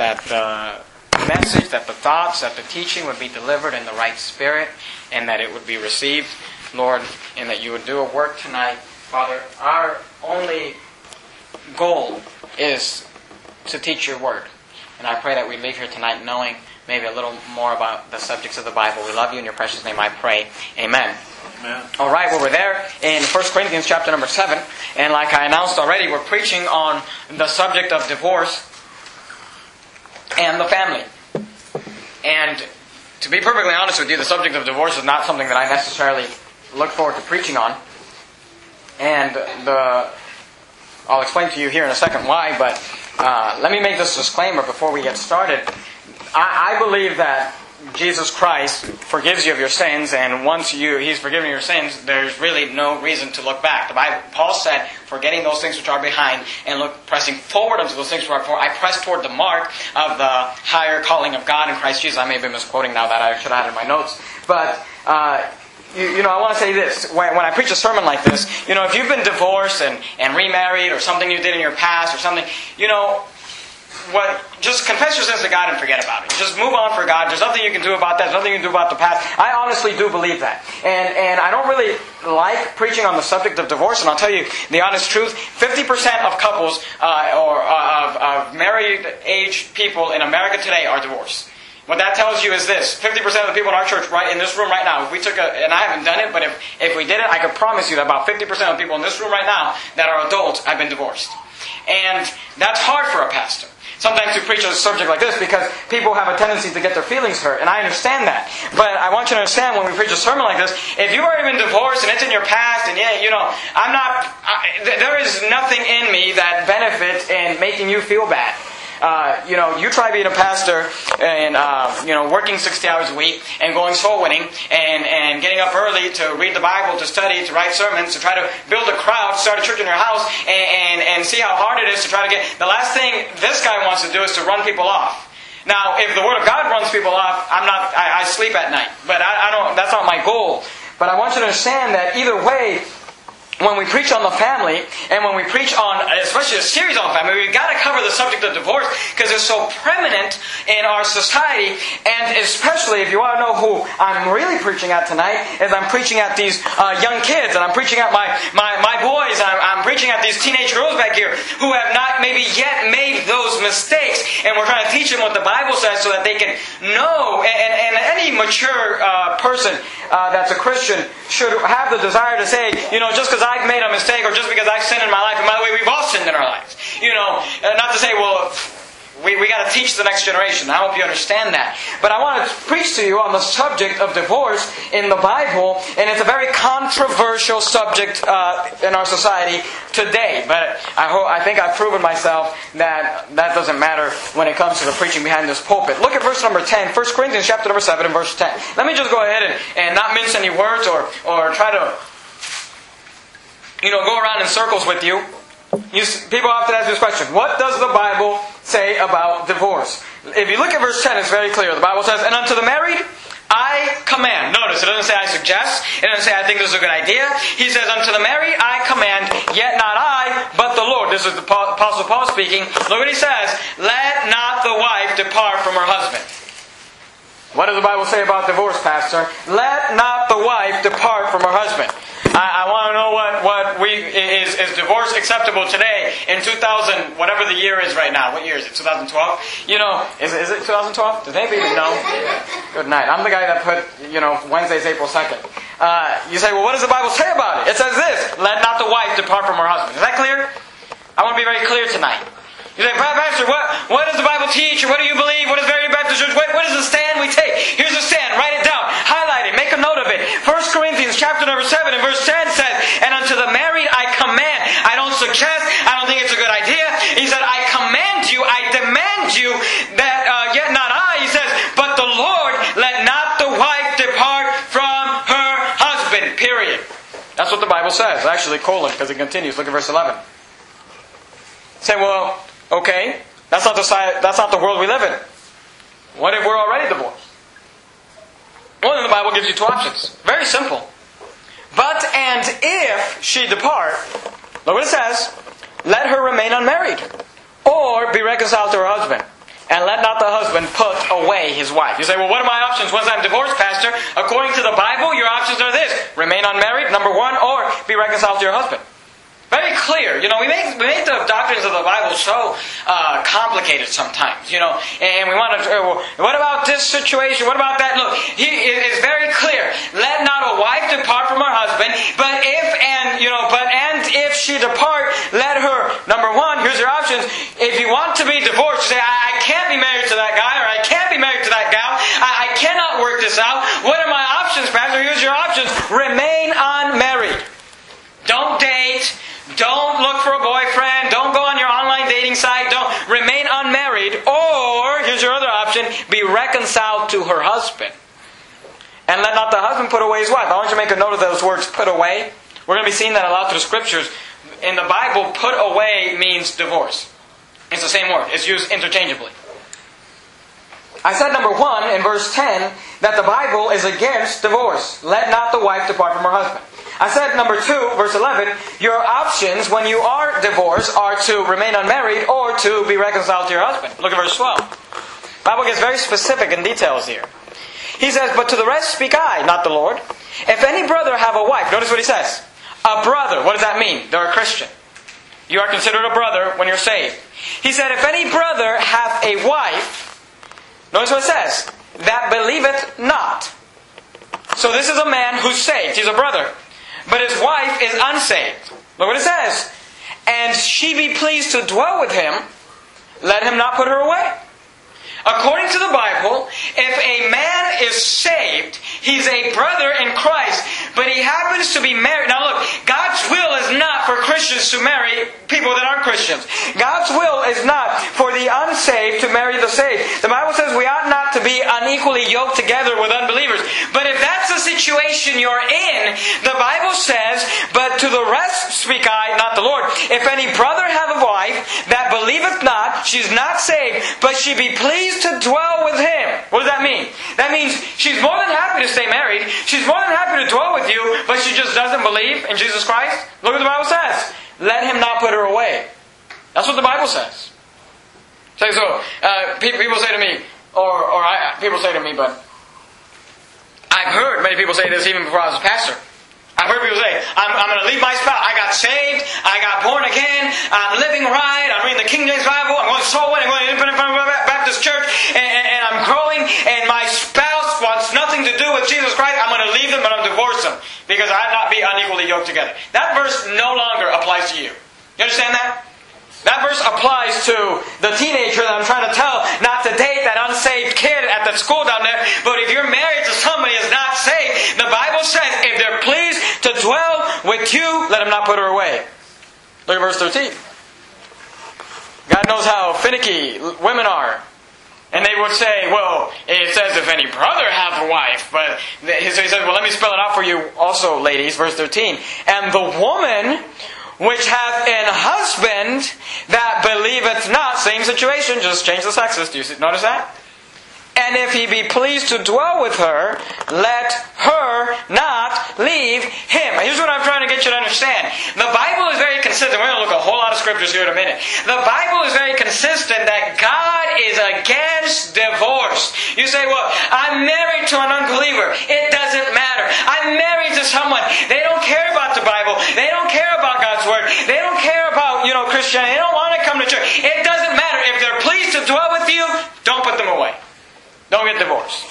that the message, that the thoughts, that the teaching would be delivered in the right spirit, and that it would be received, Lord, and that you would do a work tonight. Father, our only goal is to teach your word. And I pray that we leave here tonight knowing maybe a little more about the subjects of the Bible. We love you. In your precious name I pray. Amen. Amen. All right, well, we're there in 1 Corinthians chapter number 7. And like I announced already, we're preaching on the subject of divorce and the family. And to be perfectly honest with you, the subject of divorce is not something that I necessarily look forward to preaching on. And I'll explain to you here in a second why, but let me make this disclaimer before we get started. I believe that Jesus Christ forgives you of your sins, and once He's forgiven your sins, there's really no reason to look back. Paul said, forgetting those things which are behind, and pressing forward unto those things which are before, I press toward the mark of the higher calling of God in Christ Jesus. I may be misquoting now that I should have had in my notes. But, I want to say this. When I preach a sermon like this, if you've been divorced and remarried, or something you did in your past, or something, just confess your sins to God and forget about it. Just move on for God. There's nothing you can do about that. There's nothing you can do about the past. I honestly do believe that. And I don't really like preaching on the subject of divorce. And I'll tell you the honest truth. 50% of couples of married age people in America today are divorced. What that tells you is this. 50% of the people in our church right in this room right now, if we took and I haven't done it, but if we did it, I could promise you that about 50% of the people in this room right now that are adults have been divorced. And that's hard for a pastor. Sometimes we preach on a subject like this because people have a tendency to get their feelings hurt, and I understand that. But I want you to understand when we preach a sermon like this, if you've already been divorced and it's in your past, and there is nothing in me that benefits in making you feel bad. You try being a pastor and, working 60 hours a week and going soul winning and getting up early to read the Bible, to study, to write sermons, to try to build a crowd, start a church in your house and see how hard it is to try to get... The last thing this guy wants to do is to run people off. Now, if the Word of God runs people off, I sleep at night. But that's not my goal. But I want you to understand that either way, when we preach on the family, and when we preach on, especially a series on family, we've got to cover the subject of divorce because it's so prevalent in our society. And especially, if you want to know who I'm really preaching at tonight, is I'm preaching at these young kids, and I'm preaching at my boys, and I'm preaching at these teenage girls back here who have not maybe yet made those mistakes. And we're trying to teach them what the Bible says so that they can know. And any mature person that's a Christian should have the desire to say, just because I've made a mistake, or just because I've sinned in my life, and by the way, we've all sinned in our lives. Not to say, we got to teach the next generation. I hope you understand that. But I want to preach to you on the subject of divorce in the Bible, and it's a very controversial subject in our society today. But I think I've proven myself that doesn't matter when it comes to the preaching behind this pulpit. Look at verse number 10, 1 Corinthians chapter number 7 and verse 10. Let me just go ahead and not mince any words or try to go around in circles with you. People often ask this question: what does the Bible say about divorce? If you look at verse 10, it's very clear. The Bible says, "And unto the married, I command." Notice, it doesn't say I suggest. It doesn't say I think this is a good idea. He says, "Unto the married, I command, yet not I, but the Lord." This is the Apostle Paul speaking. Look what he says: "Let not the wife depart from her husband." What does the Bible say about divorce, Pastor? Let not the wife depart from her husband. I want to know is divorce acceptable today in 2000, whatever the year is right now. What year is it? 2012? Is it 2012? Does anybody even know? Good night. I'm the guy that put, Wednesday's April 2nd. You say, well, what does the Bible say about it? It says this: let not the wife depart from her husband. Is that clear? I want to be very clear tonight. You say, Pastor, what does the Bible teach? What do you believe? What is Very Baptist Church? What is the stand we take? Here's the stand. Write it down. Highlight it. Make a note of it. 1 Corinthians chapter number 7 and verse 10 says, "And unto the married I command." I don't suggest. I don't think it's a good idea. He said, "I command you. I demand you that yet not I." He says, "But the Lord, let not the wife depart from her husband." Period. That's what the Bible says. Actually, colon, because it continues. Look at verse 11. Say, well, okay, that's not the world we live in. What if we're already divorced? Well, then the Bible gives you two options. Very simple. "But and if she depart," look what it says, "let her remain unmarried, or be reconciled to her husband." And let not the husband put away his wife. You say, well, what are my options once I'm divorced, Pastor? According to the Bible, your options are this. Remain unmarried, number one, or be reconciled to your husband. Very clear. We make the doctrines of the Bible so complicated sometimes, and we want to, what about this situation? What about that? Look, it's very clear. Let not a wife depart from her husband, but if she depart, let her, number one, here's your options. If you want to be divorced, you say, I can't be married to that guy, or I can't be married to that gal. I cannot work this out. What are my options, Pastor? Here's your options. Remain unmarried. Don't date. Don't look for a boyfriend. Don't go on your online dating site. Don't remain unmarried. Or, here's your other option, be reconciled to her husband. And let not the husband put away his wife. I want you to make a note of those words, put away. We're going to be seeing that a lot through the Scriptures. In the Bible, put away means divorce. It's the same word. It's used interchangeably. I said, number one, in verse 10, that the Bible is against divorce. Let not the wife depart from her husband. I said, number 2, verse 11, your options when you are divorced are to remain unmarried or to be reconciled to your husband. Look at verse 12. The Bible gets very specific in details here. He says, but to the rest speak I, not the Lord. If any brother have a wife, notice what he says. A brother, what does that mean? They're a Christian. You are considered a brother when you're saved. He said, if any brother hath a wife, notice what it says, that believeth not. So this is a man who's saved. He's a brother. But his wife is unsaved. Look what it says. And she be pleased to dwell with him, let him not put her away. According to the Bible, if a man is saved, he's a brother in Christ, but he happens to be married. Now look, God's will is not for Christians to marry people that aren't Christians. God's will is not for the unsaved to marry the saved. The Bible says we ought not to be unequally yoked together with unbelievers. But if that's the situation you're in, the Bible says, but to the rest speak I, not the Lord. If any brother have a wife that believeth not, she's not saved, but she be pleased to dwell with him. What does that mean? That means she's more than happy to stay married. She's more than happy to dwell with you, but she just doesn't believe in Jesus Christ. Look what the Bible says. Let him not put her away. That's what the Bible says. People say to me, people say to me, but I've heard many people say this even before I was a pastor. I've heard people say, I'm going to leave my spouse. I got saved. I got born again. I'm living right. I'm reading the King James Bible. I'm going to soul winning. I'm going to Independent Baptist Church. And I'm growing. And my spouse wants nothing to do with Jesus Christ. I'm going to leave them and I'm going to divorce them. Because I not be unequally yoked together. That verse no longer applies to you. You understand that? That verse applies to the teenager that I'm trying to tell not to date that unsaved kid at the school down there. But if you're married to somebody who's not saved, the Bible says, if they're pleased to dwell with you, let him not put her away. Look at verse 13. God knows how finicky women are. And they would say, well, it says if any brother have a wife. But he says, well, let me spell it out for you also, ladies. Verse 13. And the woman which hath an husband that believeth not. Same situation, just change the sexes. Do you notice that? And if he be pleased to dwell with her, let her not leave him. Here's what I'm trying to get you to understand. The Bible is very consistent. We're going to look at a whole lot of scriptures here in a minute. The Bible is very consistent that God is against divorce. You say, well, I'm married to an unbeliever. It doesn't matter. I'm married to someone. They don't care about the Bible. They don't care about God's Word. They don't care about, Christianity. They don't want to come to church. It doesn't matter. If they're pleased to dwell with you, don't put them away. Don't get divorced.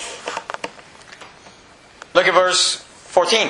Look at verse 14.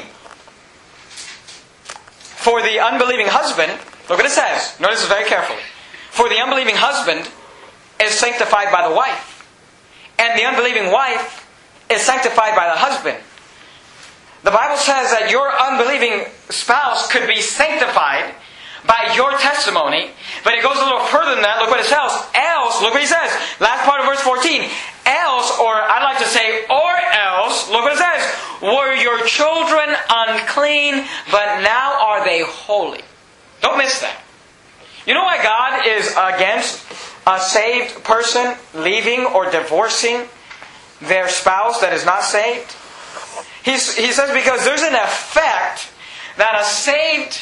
For the unbelieving husband, look what it says. Notice this very carefully. For the unbelieving husband is sanctified by the wife, and the unbelieving wife is sanctified by the husband. The Bible says that your unbelieving spouse could be sanctified by your testimony, but it goes a little further than that. Look what it says. Else, look what he says. Last part of verse 14. Else, or I'd like to say, or else, look what it says. Were your children unclean, but now are they holy? Don't miss that. You know why God is against a saved person leaving or divorcing their spouse that is not saved? He says because there's an effect that a saved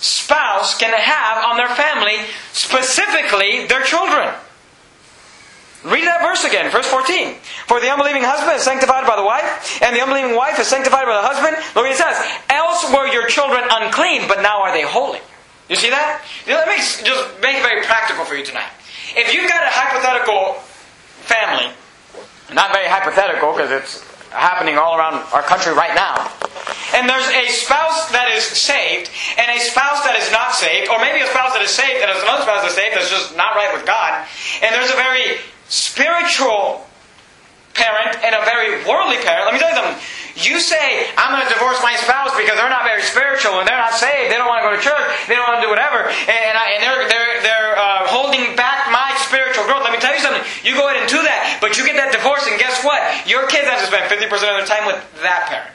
spouse can have on their family, specifically their children. Read that verse again, verse 14. For the unbelieving husband is sanctified by the wife, and the unbelieving wife is sanctified by the husband. Look what it says. Else were your children unclean, but now are they holy. You see that? Let me just make it very practical for you tonight. If you've got a hypothetical family, not very hypothetical because it's happening all around our country right now, and there's a spouse that is saved and a spouse that is not saved, or maybe a spouse that is saved and there's another spouse that's saved that's just not right with God, and there's a very spiritual parent and a very worldly parent. Let me tell you something. You say, I'm going to divorce my spouse because they're not very spiritual and they're not saved. They don't want to go to church. They don't want to do whatever. And they're holding back my spiritual growth. Let me tell you something. You go ahead and do that. But you get that divorce and guess what? Your kids have to spend 50% of their time with that parent.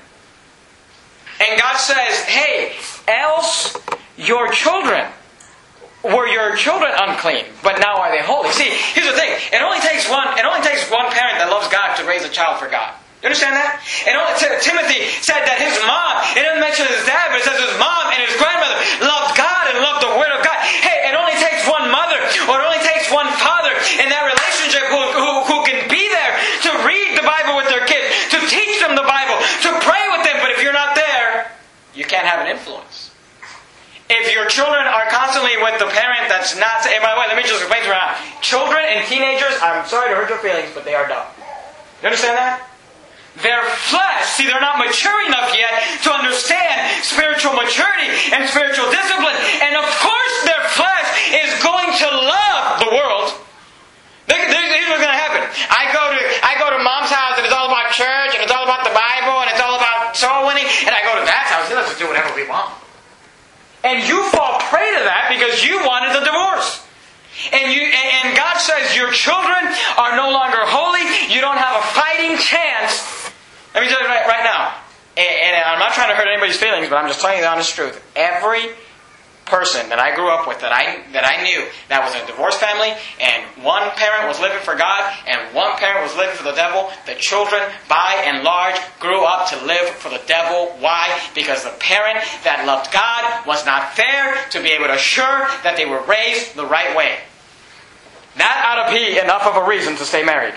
And God says, hey, else your children were your children unclean, but now are they holy? See, here's the thing. It only takes one parent that loves God to raise a child for God. You understand that? And Timothy said that his mom, it doesn't mention his dad, but it says his mom and his grandmother loved God and loved the Word of God. Hey, it only takes one mother, or it only takes one father in that relationship who can be there to read the Bible with their kids, to teach them the Bible, to pray with them. But if you're not there, you can't have an influence. If your children are constantly with the parent that's not... And by the way, let me just explain to you now. Children and teenagers, I'm sorry to hurt your feelings, but they are dumb. You understand that? Their flesh, see, they're not mature enough yet to understand spiritual maturity and spiritual discipline. And of course their flesh is going to love the world. Here's what's going to happen. I go to mom's house and it's all about church and it's all about the Bible and it's all about soul winning. And I go to dad's house and let's just do whatever we want. And you fall prey to that because you wanted the divorce. And God says your children are no longer holy. You don't have a fighting chance. Let me tell you right now. And I'm not trying to hurt anybody's feelings, but I'm just telling you the honest truth. Every person that I grew up with, that I knew, that was in a divorced family, and one parent was living for God, and one parent was living for the devil, the children, by and large, grew up to live for the devil. Why? Because the parent that loved God was not there to be able to assure that they were raised the right way. That ought to be enough of a reason to stay married.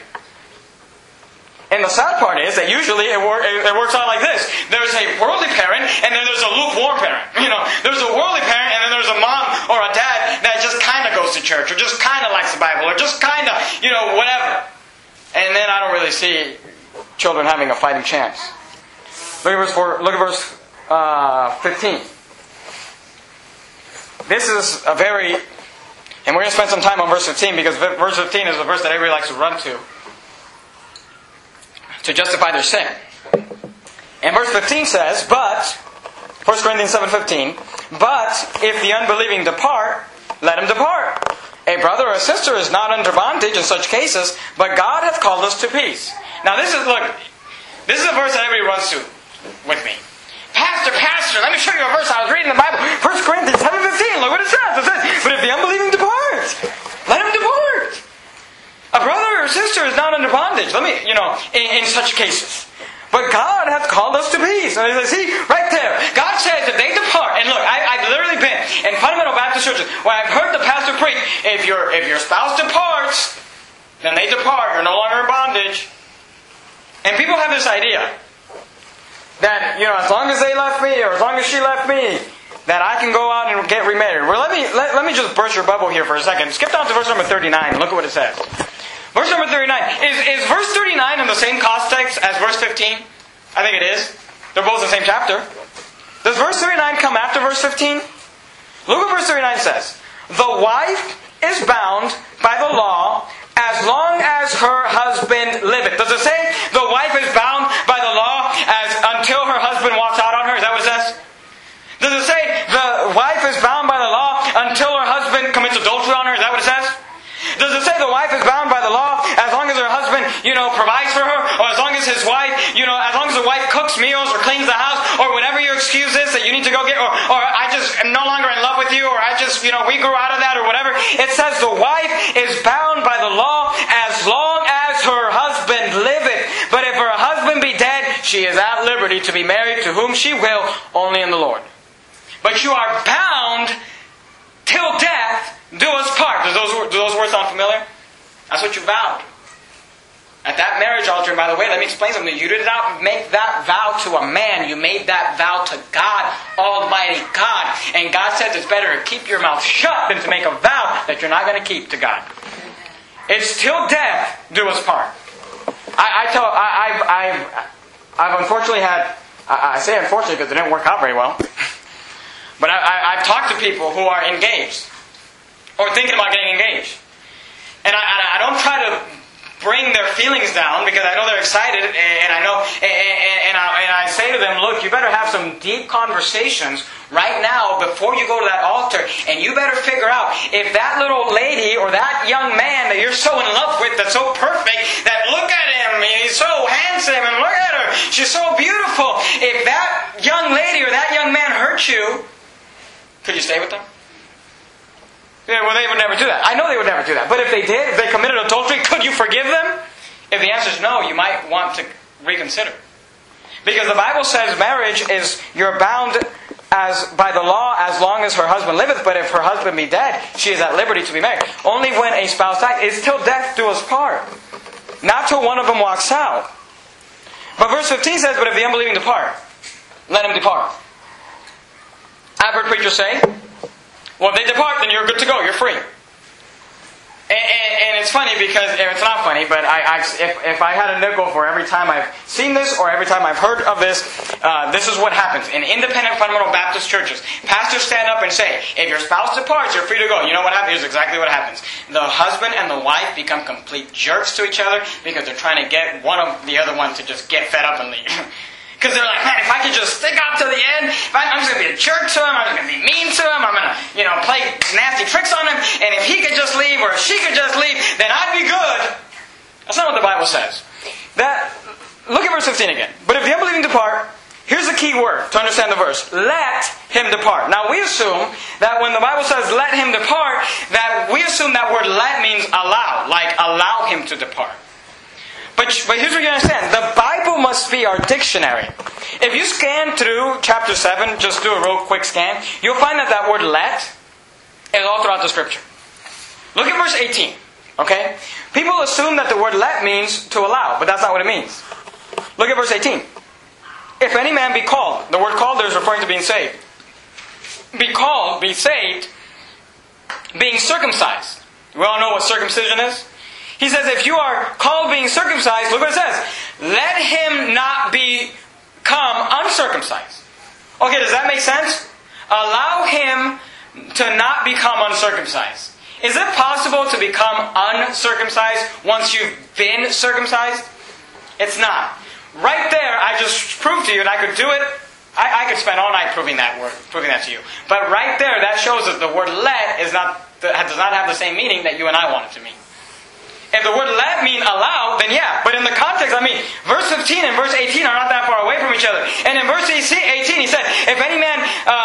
And the sad part is that usually it works out like this. There's a worldly parent, and then there's a lukewarm parent. There's a worldly parent, and then there's a mom or a dad that just kind of goes to church, or just kind of likes the Bible, or just kind of, whatever. And then I don't really see children having a fighting chance. Look at verse 15. This is a very... And we're going to spend some time on verse 15, because verse 15 is the verse that everybody likes to run to justify their sin. And verse 15 says, 1 Corinthians 7:15, but if the unbelieving depart, let him depart. A brother or a sister is not under bondage in such cases, but God hath called us to peace. Now this is a verse that everybody runs to with me. Pastor, let me show you a verse. I was reading the Bible. 1 Corinthians 7:15, look what it says. It says, but if the unbelieving depart, let him depart. A brother or sister is not under bondage. In such cases. But God hath called us to peace. And see, right there. God says if they depart, and look, I've literally been in fundamental Baptist churches where I've heard the pastor preach, if your spouse departs, then they depart. You're no longer in bondage. And people have this idea that, as long as they left me, or as long as she left me, that I can go out and get remarried. Well, let me just burst your bubble here for a second. Skip down to verse number 39 and look at what it says. Verse number 39. Is verse 39 in the same context as verse 15? I think it is. They're both the same chapter. Does verse 39 come after verse 15? Look what verse 39 says. The wife is bound by the law as long as her husband liveth. Does it say the wife is bound by the law until her husband walks out on her? Is that what it says? Does it say the wife is bound by the law until her husband commits adultery on her? Is that what it says? Does it say the wife is bound by the law as long as her husband, provides for her? Or as long as his wife, as long as the wife cooks meals or cleans the house, or whatever your excuse is that you need to go get, or I just am no longer in love with you, or I just, we grew out of that, or whatever. It says the wife is bound by the law as long as her husband liveth. But if her husband be dead, she is at liberty to be married to whom she will, only in the Lord. But you are bound till death do us part. Do those words sound familiar? That's what you vowed. that marriage altar, and by the way, let me explain something. You did not make that vow to a man. You made that vow to God, Almighty God. And God says it's better to keep your mouth shut than to make a vow that you're not going to keep to God. It's till death do us part. I've unfortunately had, I say unfortunately because it didn't work out very well, but I've talked to people who are engaged or thinking about getting engaged. And I don't try to bring their feelings down because I know they're excited, and I know, and I say to them, look, you better have some deep conversations right now before you go to that altar, and you better figure out if that little lady or that young man that you're so in love with, that's so perfect, that look at him, he's so handsome, and look at her, she's so beautiful. If that young lady or that young man hurt you, could you stay with them? Yeah, well, they would never do that. I know they would never do that. But if they did, if they committed adultery, could you forgive them? If the answer is no, you might want to reconsider. Because the Bible says marriage is, you're bound as by the law as long as her husband liveth, but if her husband be dead, she is at liberty to be married. Only when a spouse dies, it's till death do us part. Not till one of them walks out. But verse 15 says, but if the unbelieving depart, let him depart. I've heard preachers say, well, if they depart, then you're good to go. You're free. And it's funny because, it's not funny, but if I had a nickel for every time I've seen this or every time I've heard of this, this is what happens. In independent fundamental Baptist churches, pastors stand up and say, if your spouse departs, you're free to go. You know what happens? Here's exactly what happens. The husband and the wife become complete jerks to each other because they're trying to get one of the other one to just get fed up and leave. Because they're like, man, if I could just stick out to the end, I'm just going to be a jerk to him, I'm just going to be mean to him, I'm going to, play nasty tricks on him, and if he could just leave or if she could just leave, then I'd be good. That's not what the Bible says. Look at verse 15 again. But if the unbelieving depart, here's the key word to understand the verse. Let him depart. Now we assume that when the Bible says let him depart, that we assume that word let means allow, like allow him to depart. But here's what you understand. The Bible must be our dictionary. If you scan through chapter 7, just do a real quick scan, you'll find that word let is all throughout the Scripture. Look at verse 18. Okay? People assume that the word let means to allow, but that's not what it means. Look at verse 18. If any man be called, the word called there is referring to being saved. Be called, be saved, being circumcised. We all know what circumcision is. He says, if you are called being circumcised, look what it says. Let him not become uncircumcised. Okay, does that make sense? Allow him to not become uncircumcised. Is it possible to become uncircumcised once you've been circumcised? It's not. Right there, I just proved to you, and I could do it. I could spend all night proving that to you. But right there, that shows that the word let does not have the same meaning that you and I want it to mean. If the word let mean allow, then yeah. But in the context, verse 15 and verse 18 are not that far away from each other. And in verse 18, he said, is any man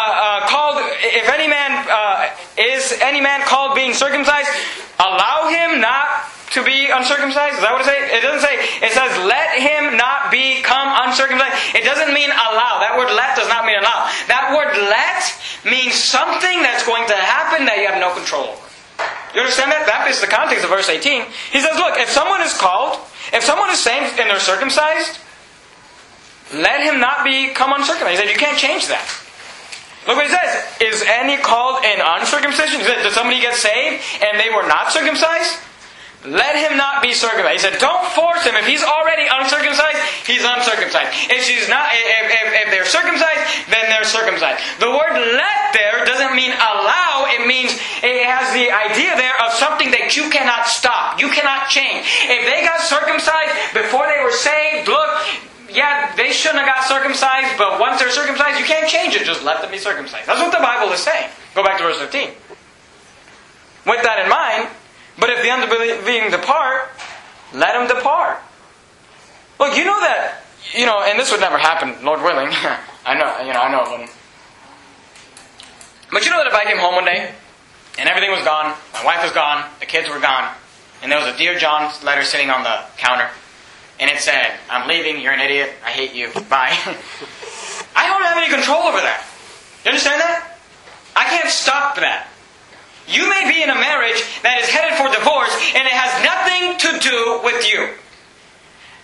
called being circumcised, allow him not to be uncircumcised? Is that what it says? It doesn't say, it says, let him not become uncircumcised. It doesn't mean allow. That word let does not mean allow. That word let means something that's going to happen that you have no control over. You understand that? That is the context of verse 18. He says, look, if someone is called, if someone is saved and they're circumcised, let him not become uncircumcised. He said, you can't change that. Look what he says. Is any called in uncircumcision? He said, did somebody get saved and they were not circumcised? Let him not be circumcised. He said, don't force him. If he's already uncircumcised, he's uncircumcised. If they're circumcised, then they're circumcised. The word let there doesn't mean allow. It has the idea there of something that you cannot stop. You cannot change. If they got circumcised before they were saved, look, yeah, they shouldn't have got circumcised, but once they're circumcised, you can't change it. Just let them be circumcised. That's what the Bible is saying. Go back to verse 15. With that in mind, but if the unbelieving depart, let him depart. Look, you know that, and this would never happen, Lord willing. I know it wouldn't. But you know that if I came home one day, and everything was gone, my wife was gone, the kids were gone, and there was a Dear John letter sitting on the counter, and it said, I'm leaving, you're an idiot, I hate you, bye. I don't have any control over that. You understand that? I can't stop that. You may be in a marriage that is headed for divorce and it has nothing to do with you.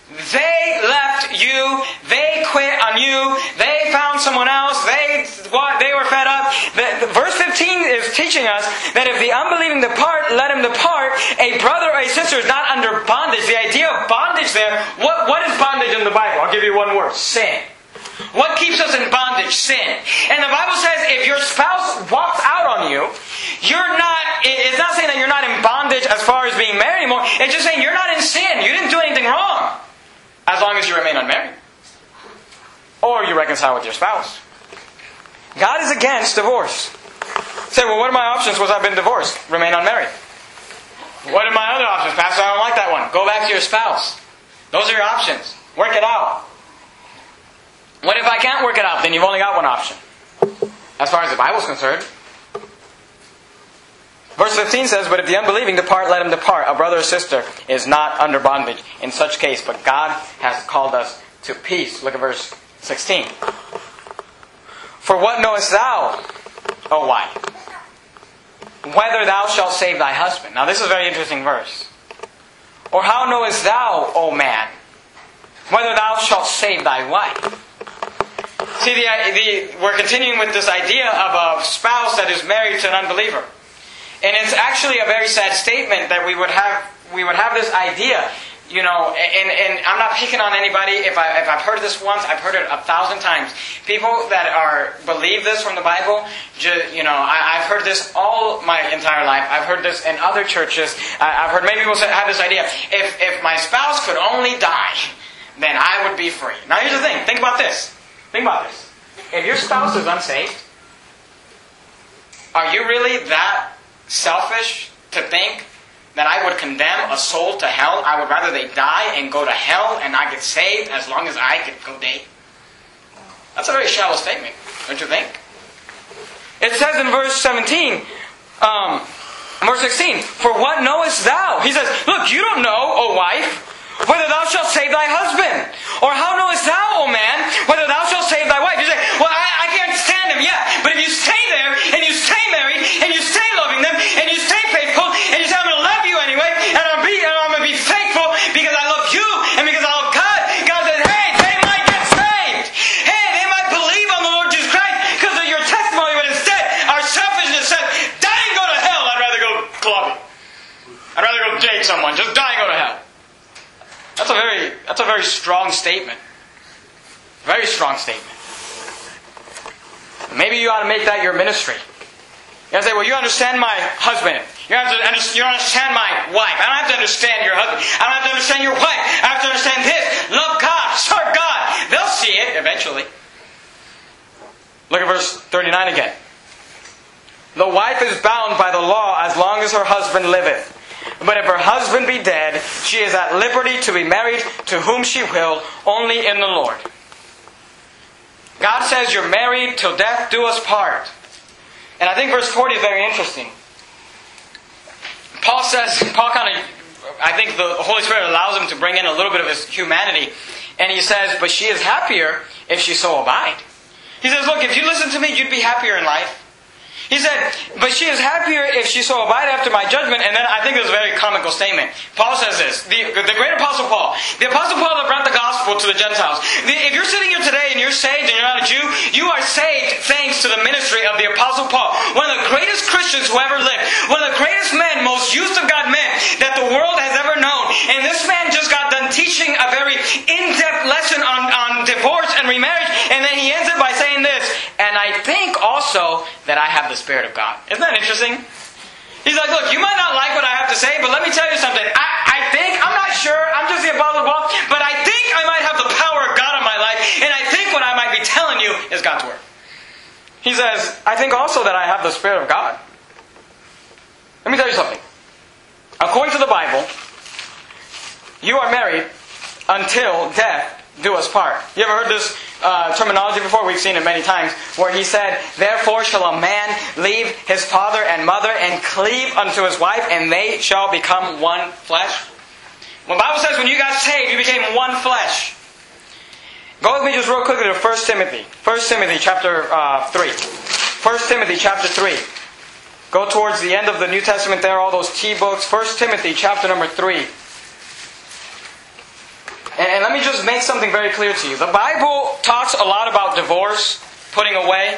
They left you. They quit on you. They found someone else. They were fed up. Verse 15 is teaching us that if the unbelieving depart, let him depart. A brother or a sister is not under bondage. The idea of bondage there, what is bondage in the Bible? I'll give you one word. Sin. What keeps us in bondage? Sin. And the Bible says if your spouse walks out on you, it's not saying that you're not in bondage as far as being married anymore. It's just saying you're not in sin. You didn't do anything wrong. As long as you remain unmarried. Or you reconcile with your spouse. God is against divorce. Say, well, what are my options once I've been divorced? Remain unmarried. What are my other options? Pastor, I don't like that one. Go back to your spouse. Those are your options. Work it out. What if I can't work it out? Then you've only got one option. As far as the Bible's concerned. Verse 15 says, but if the unbelieving depart, let him depart. A brother or sister is not under bondage in such case, but God has called us to peace. Look at verse 16. For what knowest thou, O wife, whether thou shalt save thy husband? Now this is a very interesting verse. Or how knowest thou, O man, whether thou shalt save thy wife? See, we're continuing with this idea of a spouse that is married to an unbeliever. And it's actually a very sad statement that we would have this idea, you know, and I'm not picking on anybody. If I've heard this once, I've heard it 1,000 times. People that believe this from the Bible, you know, I've heard this all my entire life. I've heard this in other churches. I've heard many people have this idea. If my spouse could only die, then I would be free. Now here's the thing. Think about this. Think about this. If your spouse is unsaved, are you really that selfish to think that I would condemn a soul to hell? I would rather they die and go to hell and I get saved as long as I could go date. That's a very shallow statement, don't you think? It says in verse 17, verse 16, for what knowest thou? He says, look, you don't know, O wife, whether thou shalt save thy husband. Or how knowest thou, O man, whether thou shalt save thy wife? You say, well, I can't stand him yet. But if you stay there, and you stay married, and you stay loving them, and you stay faithful, and you say, I'm going to love you anyway, and I'm going to be faithful because I love you, and because I love God. God says, hey, they might get saved. Hey, they might believe on the Lord Jesus Christ because of your testimony, but instead, our selfishness says, die and go to hell. I'd rather go clubbing. I'd rather go date someone. Just die and go to hell. That's a very strong statement. Very strong statement. Maybe you ought to make that your ministry. You ought to say, well, you understand my husband. You understand my wife. I don't have to understand your husband. I don't have to understand your wife. I have to understand this. Love God. Serve God. They'll see it eventually. Look at verse 39 again. The wife is bound by the law as long as her husband liveth. But if her husband be dead, she is at liberty to be married to whom she will, only in the Lord. God says you're married till death do us part. And I think verse 40 is very interesting. Paul I think the Holy Spirit allows him to bring in a little bit of his humanity. And he says, but she is happier if she so abide. He says, look, if you listen to me, you'd be happier in life. He said, but she is happier if she so abide after my judgment. And then I think it was a very comical statement. Paul says this, the great Apostle Paul. The Apostle Paul that brought the gospel to the Gentiles. If you're sitting here today and you're saved and you're not a Jew, you are saved thanks to the ministry of the Apostle Paul. One of the greatest Christians who ever lived. One of the greatest men, most used of God men that the world has ever known. And this man just got done teaching a very in-depth lesson on divorce and remarriage. And then he ends it by saying this, and I think also that I have the Spirit of God. Isn't that interesting? He's like, look, you might not like what I have to say, but let me tell you something. I think, I'm not sure, I'm just the Apostle Paul, but I think I might have the power of God in my life, and I think what I might be telling you is God's Word. He says, I think also that I have the Spirit of God. Let me tell you something. According to the Bible, you are married until death do us part. You ever heard this terminology before? We've seen it many times. Where he said, therefore shall a man leave his father and mother and cleave unto his wife, and they shall become one flesh. When the Bible says when you got saved, you became one flesh. Go with me just real quickly to 1 Timothy. 1 Timothy chapter 3. 1 Timothy chapter 3. Go towards the end of the New Testament there, all those T books. 1 Timothy chapter number 3. And let me just make something very clear to you. The Bible talks a lot about divorce, putting away.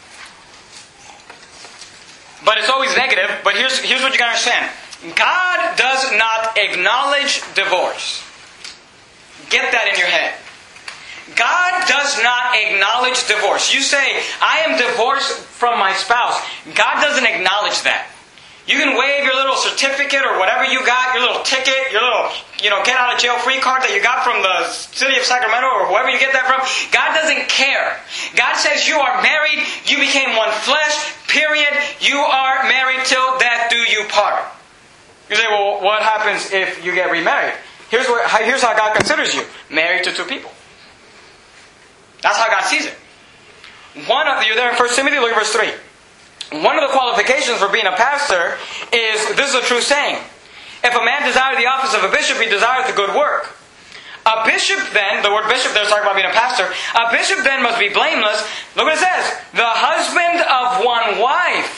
But it's always negative. But here's what you got to understand. God does not acknowledge divorce. Get that in your head. God does not acknowledge divorce. You say, I am divorced from my spouse. God doesn't acknowledge that. You can wave your little certificate or whatever you got, your little ticket, your little, get out of jail free card that you got from the city of Sacramento or whoever you get that from. God doesn't care. God says you are married, you became one flesh, period. You are married till death do you part. You say, well, what happens if you get remarried? Here's how God considers you. Married to two people. That's how God sees it. You're there in 1 Timothy, look at verse 3. One of the qualifications for being a pastor is, this is a true saying, if a man desire the office of a bishop, he desireth the good work. A bishop then, the word bishop there is talking about being a pastor, a bishop then must be blameless. Look what it says, the husband of one wife,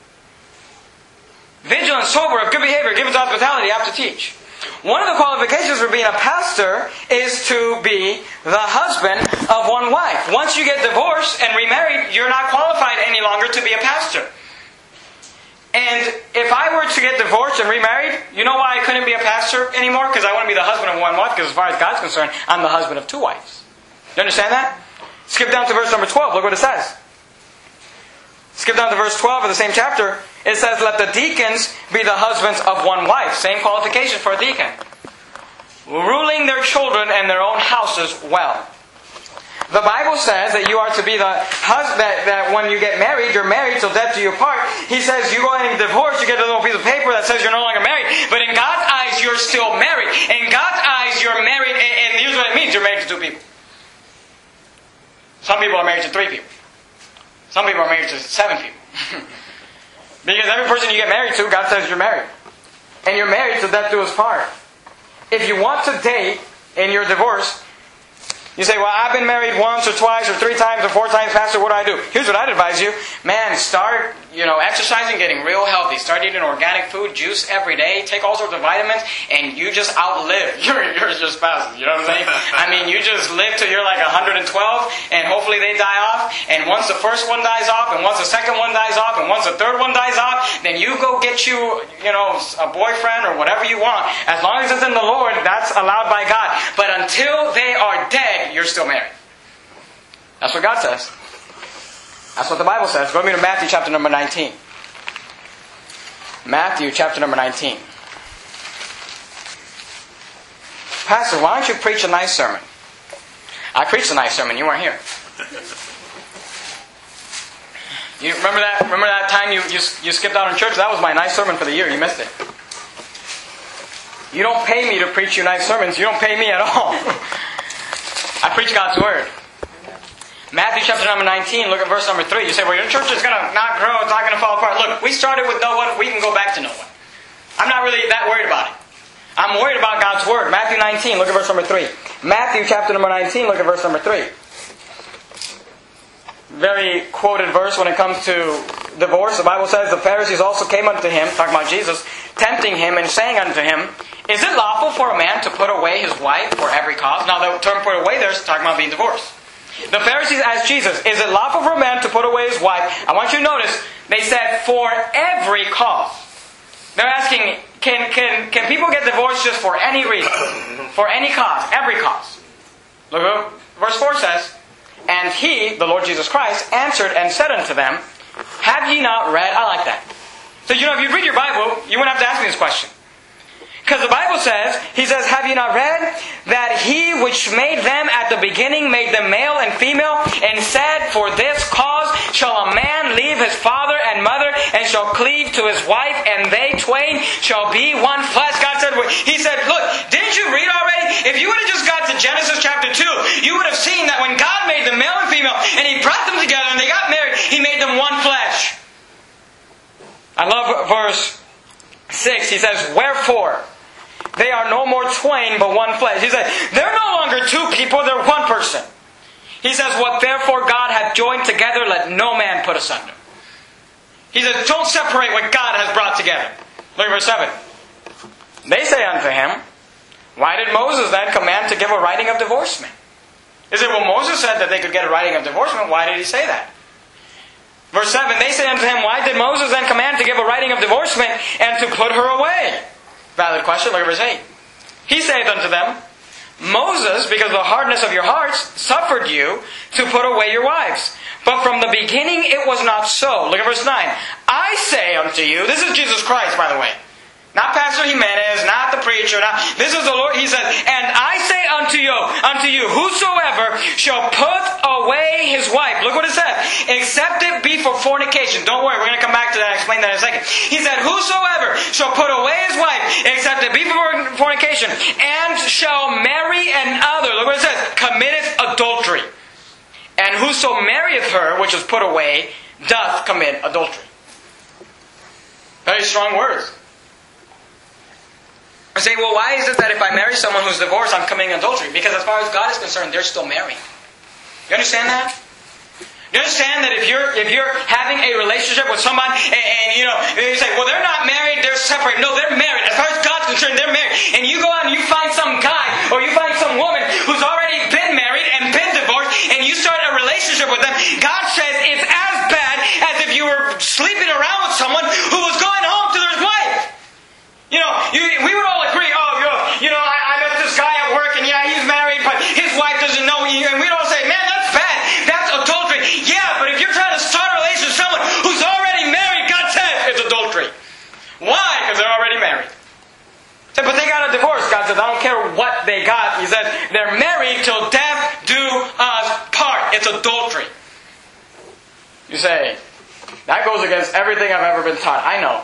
vigilant, sober, of good behavior, given to hospitality, apt to teach. One of the qualifications for being a pastor is to be the husband of one wife. Once you get divorced and remarried, you're not qualified any longer to be a pastor. And if I were to get divorced and remarried, you know why I couldn't be a pastor anymore? Because I want to be the husband of one wife, because as far as God's concerned, I'm the husband of two wives. You understand that? Skip down to verse number 12. Look what it says. Skip down to verse 12 of the same chapter. It says, let the deacons be the husbands of one wife. Same qualification for a deacon. Ruling their children and their own houses well. The Bible says that you are to be the husband, that when you get married, you're married till death do you part. He says you go ahead and divorce, you get a little piece of paper that says you're no longer married. But in God's eyes, you're still married. In God's eyes, you're married, and here's what it means. You're married to two people. Some people are married to three people. Some people are married to 7 people. Because every person you get married to, God says you're married. And you're married till death do us part. If you want to date in your divorce, you say, well, I've been married once or twice or 3 times or 4 times, Pastor, what do I do? Here's what I'd advise you. Man, start, exercising, getting real healthy. Start eating organic food, juice every day. Take all sorts of vitamins, and you just outlive your spouses. You know what I'm saying? I mean, you just live till you're like 112, and hopefully they die off. And once the first one dies off, and once the second one dies off, and once the third one dies off, then you go get you, a boyfriend or whatever you want. As long as it's in the Lord, that's allowed by God. But until they are dead, you're still married. That's what God says. That's what the Bible says. Go with me to Matthew chapter number 19. Matthew chapter number 19. Pastor, why don't you preach a nice sermon? I preached a nice sermon. You weren't here. You remember that time you skipped out on church? That was my nice sermon for the year. You missed it. You don't pay me to preach you nice sermons. You don't pay me at all. I preach God's Word. Matthew chapter number 19, look at verse number 3. You say, well, your church is going to not grow, it's not going to fall apart. Look, we started with no one, we can go back to no one. I'm not really that worried about it. I'm worried about God's Word. Matthew 19, look at verse number 3. Matthew chapter number 19, look at verse number 3. Very quoted verse when it comes to divorce. The Bible says, the Pharisees also came unto him, talking about Jesus, tempting him and saying unto him, is it lawful for a man to put away his wife for every cause? Now the term put away there is talking about being divorced. The Pharisees asked Jesus, is it lawful for a man to put away his wife? I want you to notice, they said, for every cause. They're asking, can people get divorced just for any reason? For any cause, every cause. Look what verse 4 says, and he, the Lord Jesus Christ, answered and said unto them, have ye not read? I like that. So if you'd read your Bible, you wouldn't have to ask me this question. Because the Bible says, he says, have you not read that he which made them at the beginning made them male and female, and said, for this cause shall a man leave his father and mother, and shall cleave to his wife, and they twain shall be one flesh. God said, he said, look, didn't you read already? If you would have just got to Genesis chapter 2, you would have seen that when God made them male and female, and he brought them together, and they got married, he made them one flesh. I love verse 6. He says, wherefore they are no more twain but one flesh. He said, they're no longer two people, they're one person. He says, what therefore God hath joined together, let no man put asunder. He says, don't separate what God has brought together. Look at verse 7. They say unto him, Why did Moses then command to give a writing of divorcement? He said, well, Moses said that they could get a writing of divorcement. Why did he say that? Verse 7, they said unto him, why did Moses then command to give a writing of divorcement and to put her away? Valid question. Look at verse 8. He saith unto them, Moses, because of the hardness of your hearts, suffered you to put away your wives. But from the beginning it was not so. Look at verse 9. I say unto you, this is Jesus Christ, by the way. Not Pastor Jimenez, not the preacher. This is the Lord. He said, and I say unto you, whosoever shall put away his wife. Look what it says. Except it be for fornication. Don't worry, we're going to come back to that and explain that in a second. He said, whosoever shall put away his wife, except it be for fornication, and shall marry another. Look what it says. Committeth adultery. And whoso marrieth her, which is put away, doth commit adultery. Very strong words. I say, well, why is it that if I marry someone who's divorced, I'm committing adultery? Because as far as God is concerned, they're still married. You understand that? You understand that if you're having a relationship with someone and you say, well, they're not married, they're separate. No, they're married. As far as God's concerned, they're married. And you go out and you find some guy or you find some woman who's already been married and been divorced and you start a relationship with them. God says it's as bad as if you were sleeping around with someone who was going home to their wife. We would all agree, I met this guy at work and yeah, he's married, but his wife doesn't know. And we'd all say, man, that's bad. That's adultery. Yeah, but if you're trying to start a relationship with someone who's already married, God says it's adultery. Why? Because they're already married. But they got a divorce. God says, I don't care what they got. He says, they're married till death do us part. It's adultery. You say, that goes against everything I've ever been taught. I know.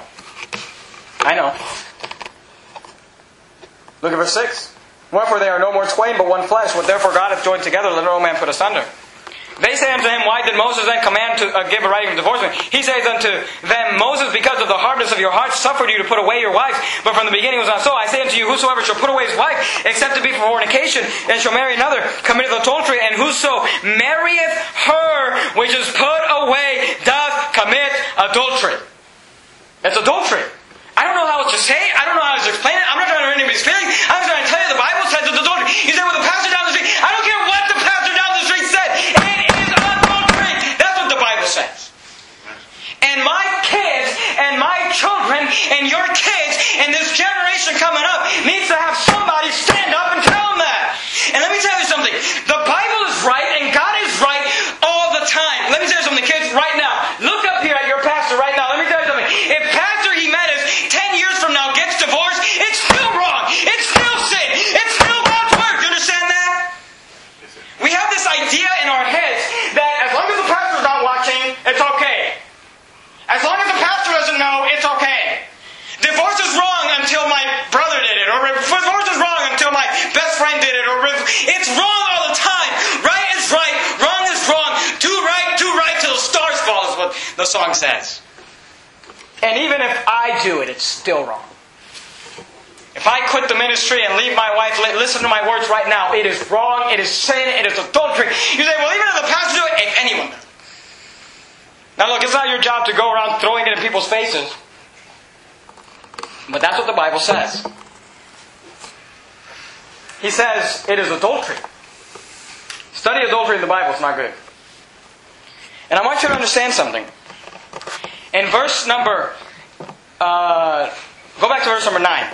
Look at verse 6. Wherefore they are no more twain, but one flesh. What therefore God hath joined together, let no man put asunder. They say unto him, why did Moses then command to give a writing of divorcement? He says unto them, Moses, because of the hardness of your hearts, suffered you to put away your wives. But from the beginning it was not so. I say unto you, whosoever shall put away his wife, except it be for fornication, and shall marry another, committeth adultery. And whoso marrieth her, which is put away, doth commit adultery. It's adultery. I don't know how else to say it. I don't know how to explain it. I'm not trying to hurt anybody's feelings. I'm just trying to tell you the Bible says it's adultery. You say, well, the pastor down the street. I don't care what the pastor down the street said. It is adultery. That's what the Bible says. And my kids and my children and your kids and this generation coming up needs to have somebody stand up and tell them that. And let me tell you something. The Bible is right and God is right all the time. Let me tell you something, kids, right now. Look up here at your pastor right now. Let me tell you something. If Pastor Jimenez 10 years from now gets divorced, it's still wrong. It's still sin. It's still God's word. Do you understand that? We have this idea in our heads that as long as the pastor's not watching, it's okay. As long as the pastor doesn't know, it's okay. Divorce is wrong until my brother did it. Or divorce is wrong until my best friend did it. Or it's wrong all the time. Right is right. Wrong is wrong. Do right till the stars fall is what the song says. And even if I do it, it's still wrong. If I quit the ministry and leave my wife, listen to my words right now. It is wrong. It is sin. It is adultery. You say, well, even if the pastor do it, if anyone does it. Now look, it's not your job to go around throwing it in people's faces. But that's what the Bible says. He says it is adultery. Study adultery in the Bible. It's not good. And I want you to understand something. In verse number... go back to verse number 9.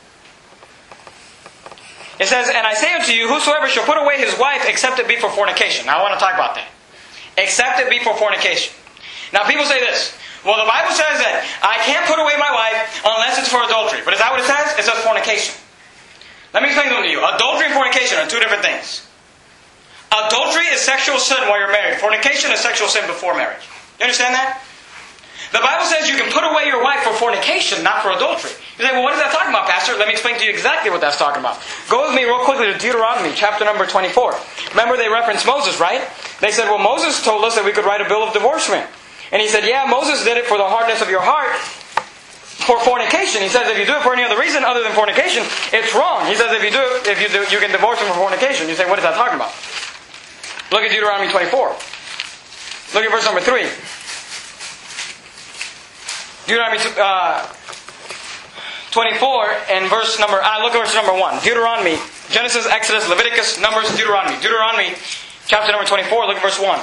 It says, and I say unto you, whosoever shall put away his wife, except it be for fornication. Now I want to talk about that. Except it be for fornication. Now people say this. Well, the Bible says that I can't put away my wife unless it's for adultery. But is that what it says? It says fornication. Let me explain something to you. Adultery and fornication are two different things. Adultery is sexual sin while you're married. Fornication is sexual sin before marriage. You understand that? The Bible says you can put away your wife for fornication, not for adultery. You say, well, what is that talking about, Pastor? Let me explain to you exactly what that's talking about. Go with me real quickly to Deuteronomy, chapter number 24. Remember they referenced Moses, right? They said, well, Moses told us that we could write a bill of divorcement. And he said, yeah, Moses did it for the hardness of your heart, for fornication. He says, if you do it for any other reason other than fornication, it's wrong. He says, if you do, you can divorce him for fornication. You say, what is that talking about? Look at Deuteronomy 24. Look at verse number 3. Deuteronomy 24, 24 and verse number, look at verse number 1. Deuteronomy, Genesis, Exodus, Leviticus, Numbers, Deuteronomy. Deuteronomy, chapter number 24, look at verse 1.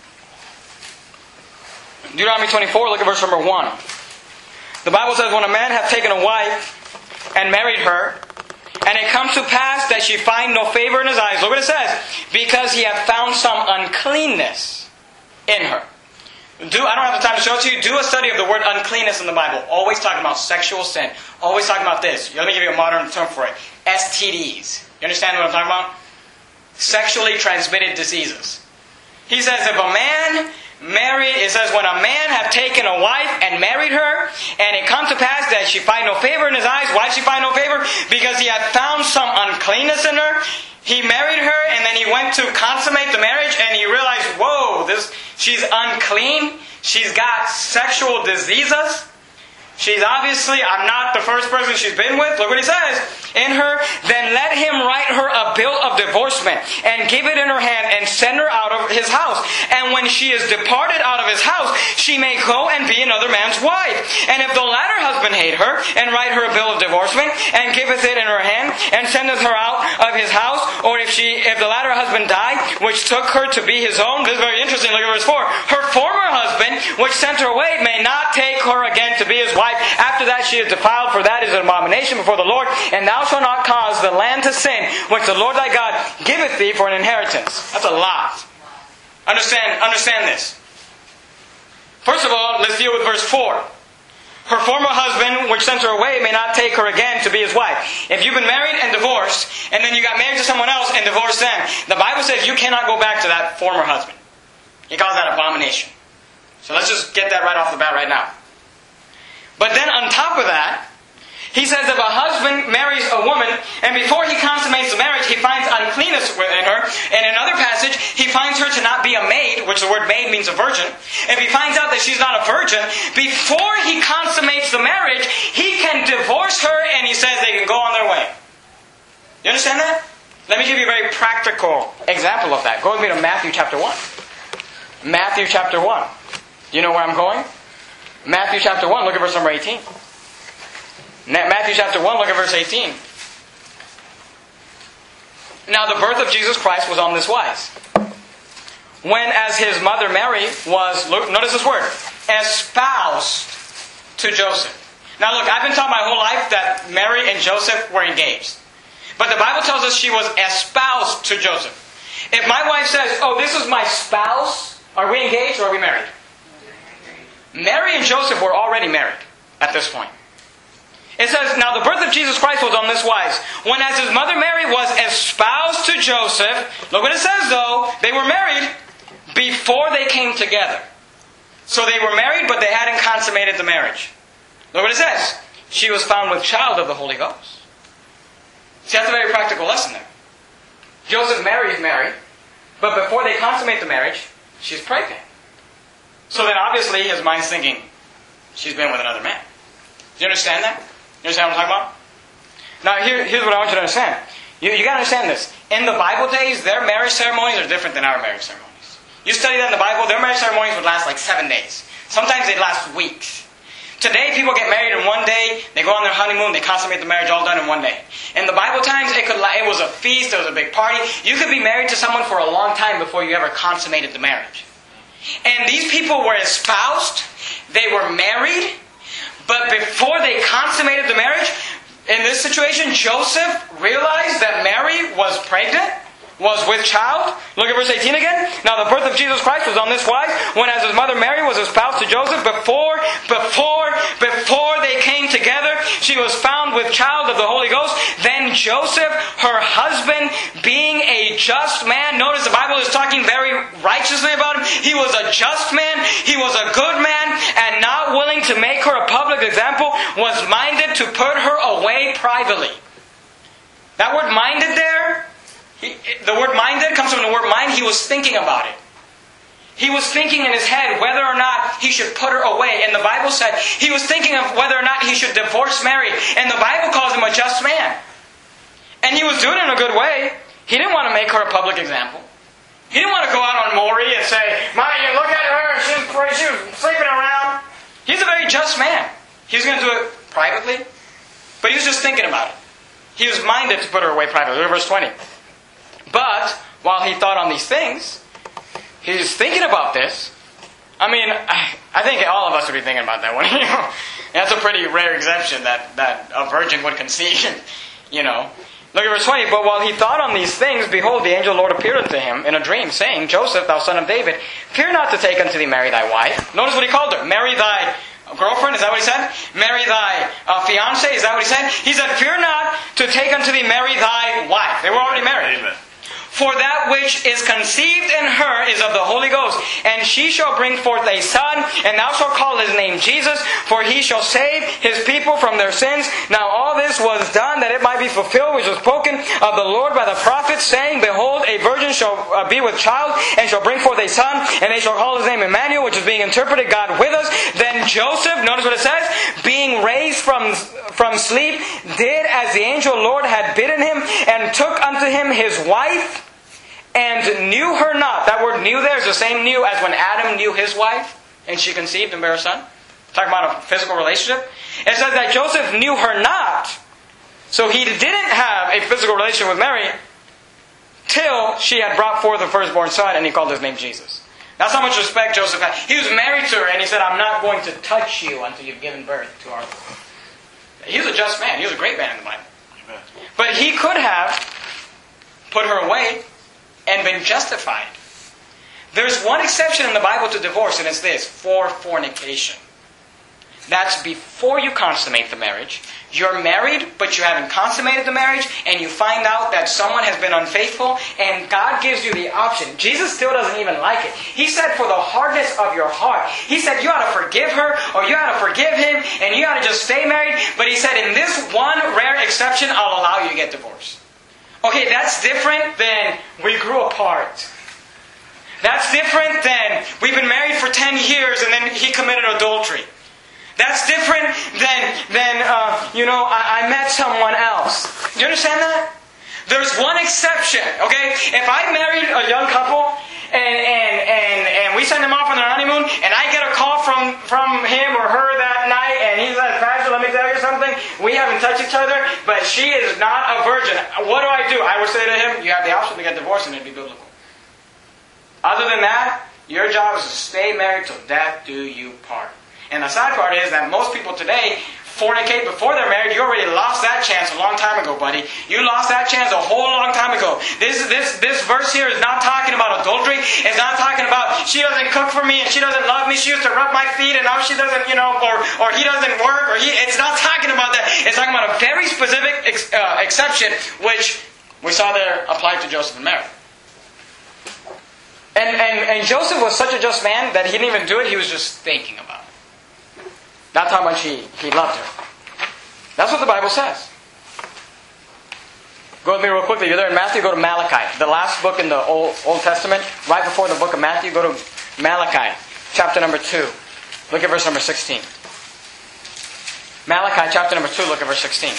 Deuteronomy 24, look at verse number 1. The Bible says, when a man hath taken a wife and married her, and it comes to pass that she find no favor in his eyes. Look what it says. Because he hath found some uncleanness in her. I don't have the time to show it to you. Do a study of the word uncleanness in the Bible. Always talking about sexual sin. Always talking about this. Let me give you a modern term for it. STDs. You understand what I'm talking about? Sexually transmitted diseases. He says if a man married, it says when a man hath taken a wife and married her, and it come to pass that she find no favor in his eyes. Why did she find no favor? Because he had found some uncleanness in her. He married her, and then he went to consummate the marriage, and he realized, whoa, she's unclean. She's got sexual diseases. She's obviously, I'm not the first person she's been with. Look what he says. In her, then let him write her a bill of divorcement and give it in her hand and send her out of his house. And when she is departed out of his house, she may go and be another man's wife. And if the latter husband hate her and write her a bill of divorcement and giveth it in her hand and sendeth her out of his house, or if the latter husband die, which took her to be his own, this is very interesting, look at verse 4. Her former husband, which sent her away, may not take her again to be his wife. After that she is defiled, for that is an abomination before the Lord. And thou shalt not cause the land to sin, which the Lord thy God giveth thee for an inheritance. That's a lot. Understand this. First of all, let's deal with verse 4. Her former husband, which sent her away, may not take her again to be his wife. If you've been married and divorced, and then you got married to someone else and divorced them, the Bible says you cannot go back to that former husband. He calls that abomination. So let's just get that right off the bat right now. But then on top of that, he says if a husband marries a woman, and before he consummates the marriage, he finds uncleanness in her, and in another passage, he finds her to not be a maid, which the word maid means a virgin. If he finds out that she's not a virgin, before he consummates the marriage, he can divorce her, and he says they can go on their way. You understand that? Let me give you a very practical example of that. Go with me to Matthew chapter 1. Matthew chapter 1. Do you know where I'm going? Matthew chapter 1, look at verse number 18. Matthew chapter 1, look at verse 18. Now the birth of Jesus Christ was on this wise. When as his mother Mary was, notice this word, espoused to Joseph. Now look, I've been taught my whole life that Mary and Joseph were engaged. But the Bible tells us she was espoused to Joseph. If my wife says, oh, this is my spouse, are we engaged or are we married? Mary and Joseph were already married at this point. It says, now the birth of Jesus Christ was on this wise. When as his mother Mary was espoused to Joseph, look what it says though, they were married before they came together. So they were married, but they hadn't consummated the marriage. Look what it says. She was found with child of the Holy Ghost. See, that's a very practical lesson there. Joseph marries Mary, but before they consummate the marriage, she's pregnant. So then obviously his mind's thinking, she's been with another man. Do you understand that? You understand what I'm talking about? Now here's what I want you to understand. You got to understand this. In the Bible days, their marriage ceremonies are different than our marriage ceremonies. You study that in the Bible, their marriage ceremonies would last like 7 days. Sometimes they'd last weeks. Today, people get married in one day, they go on their honeymoon, they consummate the marriage all done in one day. In the Bible times, it was a feast, it was a big party. You could be married to someone for a long time before you ever consummated the marriage. And these people were espoused, they were married, but before they consummated the marriage, in this situation, Joseph realized that Mary was pregnant, was with child. Look at verse 18 again. Now the birth of Jesus Christ was on this wise, when as his mother Mary was espoused to Joseph, before they came together, she was found with child of the Holy Ghost. Then Joseph, her husband, being a just man, notice the Bible is talking very righteously about him. He was a just man, he was a good man, and not willing to make her a public example, was minded to put her away privately. That word minded there, the word minded comes from the word mind. He was thinking about it. He was thinking in his head whether or not he should put her away. And the Bible said he was thinking of whether or not he should divorce Mary. And the Bible calls him a just man. And he was doing it in a good way. He didn't want to make her a public example. He didn't want to go out on Maury and say, "Maya, look at her, she was sleeping around." He's a very just man. He was going to do it privately. But he was just thinking about it. He was minded to put her away privately. Look at verse 20. But while he thought on these things, he was thinking about this. I mean, I think all of us would be thinking about that one. That's a pretty rare exception that a virgin would conceive. Look at verse 20. But while he thought on these things, behold, the angel of the Lord appeared unto him in a dream, saying, Joseph, thou son of David, fear not to take unto thee Mary thy wife. Notice what he called her. Mary thy girlfriend, is that what he said? Marry thy fiance, is that what he said? He said, fear not to take unto thee Mary thy wife. They were already married. Amen. For that which is conceived in her is of the Holy Ghost. And she shall bring forth a son, and thou shalt call his name Jesus, for he shall save his people from their sins. Now all this was done that it might be fulfilled, which was spoken of the Lord by the prophets, saying, Behold, a virgin shall be with child, and shall bring forth a son, and they shall call his name Emmanuel, which is being interpreted, God with us. Then Joseph, notice what it says, being raised from sleep, did as the angel Lord had bidden him, and took unto him his wife, and knew her not. That word knew there is the same knew as when Adam knew his wife, and she conceived and bare a son. Talking about a physical relationship. It says that Joseph knew her not. So he didn't have a physical relationship with Mary till she had brought forth a firstborn son, and he called his name Jesus. That's how much respect Joseph had. He was married to her, and he said, I'm not going to touch you until you've given birth to our He was a just man. He was a great man in the Bible. Amen. But he could have put her away and been justified. There's one exception in the Bible to divorce, and it's this: for fornication. That's before you consummate the marriage. You're married, but you haven't consummated the marriage, and you find out that someone has been unfaithful, and God gives you the option. Jesus still doesn't even like it. He said, for the hardness of your heart. He said, you ought to forgive her, or you ought to forgive him, and you ought to just stay married. But he said, in this one rare exception, I'll allow you to get divorced. Okay, that's different than we grew apart. That's different than we've been married for 10 years, and then he committed adultery. That's different than I met someone else. Do you understand that? There's one exception, okay? If I married a young couple and we send them off on their honeymoon, and I get a call from him or her that night, and he says, Pastor, let me tell you something. We haven't touched each other, but she is not a virgin. What do? I would say to him, you have the option to get divorced, and it'd be biblical. Other than that, your job is to stay married till death do you part. And the sad part is that most people today fornicate before they're married. You already lost that chance a long time ago, buddy. You lost that chance a whole long time ago. This verse here is not talking about adultery. It's not talking about she doesn't cook for me and she doesn't love me. She used to rub my feet and now she doesn't, or he doesn't work. It's not talking about that. It's talking about a very specific exception, which we saw there applied to Joseph and Mary. And Joseph was such a just man that he didn't even do it. He was just thinking about it. That's how much he loved her. That's what the Bible says. Go with me real quickly. You're there in Matthew, go to Malachi. The last book in the Old Testament. Right before the book of Matthew, go to Malachi, chapter number 2. Look at verse number 16. Malachi, chapter number 2, look at verse 16.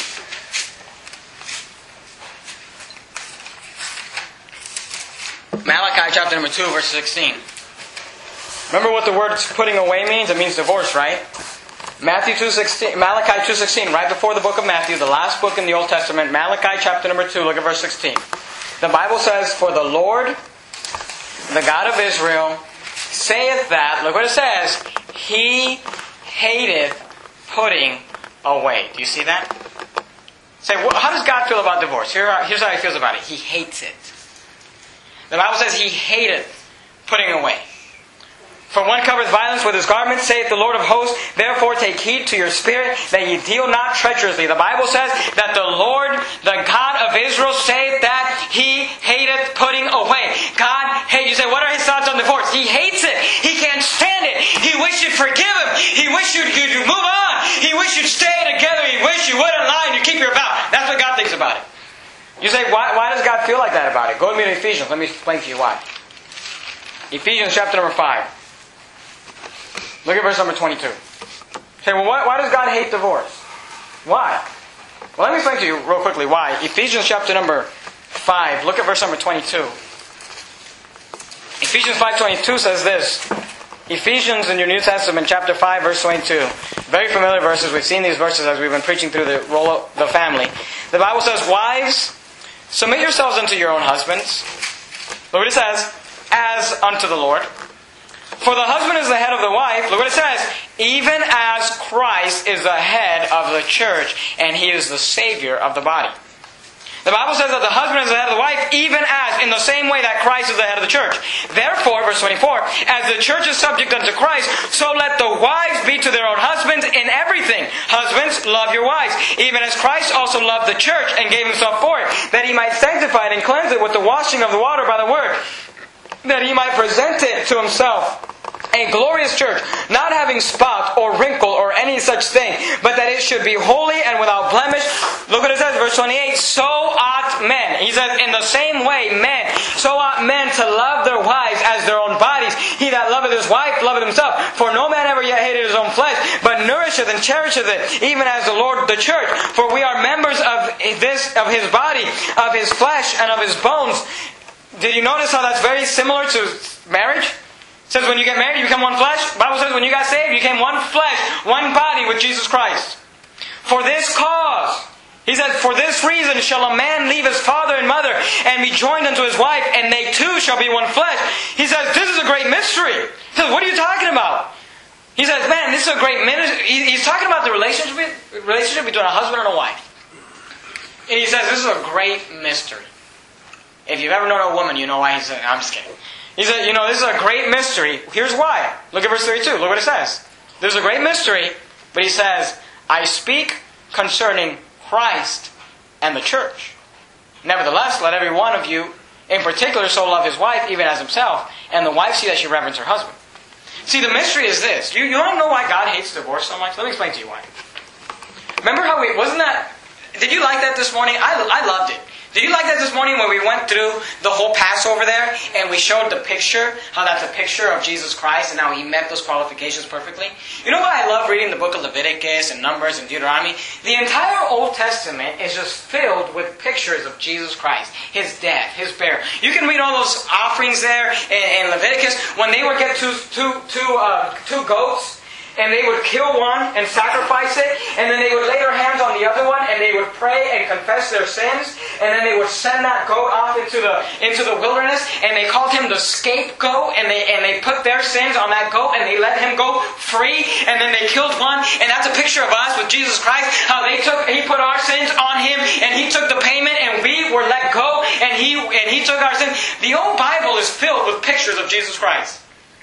Malachi, chapter number 2, verse 16. Remember what the word putting away means? It means divorce, right? Malachi 2:16, right before the book of Matthew, the last book in the Old Testament, Malachi chapter number 2, look at verse 16. The Bible says, for the Lord, the God of Israel, saith that, look what it says, He hateth putting away. Do you see that? Say, how does God feel about divorce? Here's how He feels about it. He hates it. The Bible says He hateth putting away. For one covers violence with his garment, saith the Lord of hosts, therefore take heed to your spirit, that ye deal not treacherously. The Bible says that the Lord, the God of Israel, saith that He hateth putting away. God hates. You say, what are His thoughts on divorce? He hates it. He can't stand it. He wishes you'd forgive him. He wishes you'd move on. He wishes you'd stay together. He wishes you wouldn't lie and you keep your vow. That's what God thinks about it. You say, why does God feel like that about it? Go with me to Ephesians. Let me explain to you why. Ephesians chapter number 5. Look at verse number 22. Say, well, why does God hate divorce? Why? Well, let me explain to you real quickly why. Ephesians chapter number 5. Look at verse number 22. Ephesians 5:22 says this. Ephesians in your New Testament, chapter 5, verse 22. Very familiar verses. We've seen these verses as we've been preaching through the role of the family. The Bible says, wives, submit yourselves unto your own husbands. Look what it says, as unto the Lord. For the husband is the head of the wife. Look what it says, even as Christ is the head of the church, and He is the Savior of the body. The Bible says that the husband is the head of the wife, even as, in the same way that Christ is the head of the church. Therefore, verse 24, as the church is subject unto Christ, so let the wives be to their own husbands in everything. Husbands, love your wives, even as Christ also loved the church and gave Himself for it, that He might sanctify it and cleanse it with the washing of the water by the word, that He might present it to Himself a glorious church, not having spot or wrinkle or any such thing, but that it should be holy and without blemish. Look what it says, verse 28, so ought men. He says, in the same way, men, so ought men to love their wives as their own bodies. He that loveth his wife loveth himself. For no man ever yet hated his own flesh, but nourisheth and cherisheth it, even as the Lord the church. For we are members of His body, of His flesh, and of His bones. Did you notice how that's very similar to marriage? It says when you get married, you become one flesh. The Bible says when you got saved, you became one flesh, one body with Jesus Christ. For this cause, He said, for this reason shall a man leave his father and mother and be joined unto his wife, and they two shall be one flesh. He says, this is a great mystery. He says, what are you talking about? He says, man, this is a great mystery. He's talking about the relationship between a husband and a wife. And he says, this is a great mystery. If you've ever known a woman, you know why he's saying, I'm just kidding. He said, this is a great mystery. Here's why. Look at verse 32. Look what it says. There's a great mystery, but he says, I speak concerning Christ and the church. Nevertheless, let every one of you in particular so love his wife even as himself, and the wife see that she reverence her husband. See, the mystery is this. You want to know why God hates divorce so much? Let me explain to you why. Remember how did you like that this morning? I loved it. Did you like that this morning when we went through the whole Passover there and we showed the picture, how that's a picture of Jesus Christ and how He met those qualifications perfectly? You know why I love reading the book of Leviticus and Numbers and Deuteronomy? The entire Old Testament is just filled with pictures of Jesus Christ, His death, His burial. You can read all those offerings there in Leviticus when they would get two goats. And they would kill one and sacrifice it. And then they would lay their hands on the other one. And they would pray and confess their sins. And then they would send that goat off into the wilderness. And they called him the scapegoat. And they put their sins on that goat. And they let him go free. And then they killed one. And that's a picture of us with Jesus Christ. How He put our sins on Him. And He took the payment. And we were let go. And He took our sins. The old Bible is filled with pictures of Jesus Christ.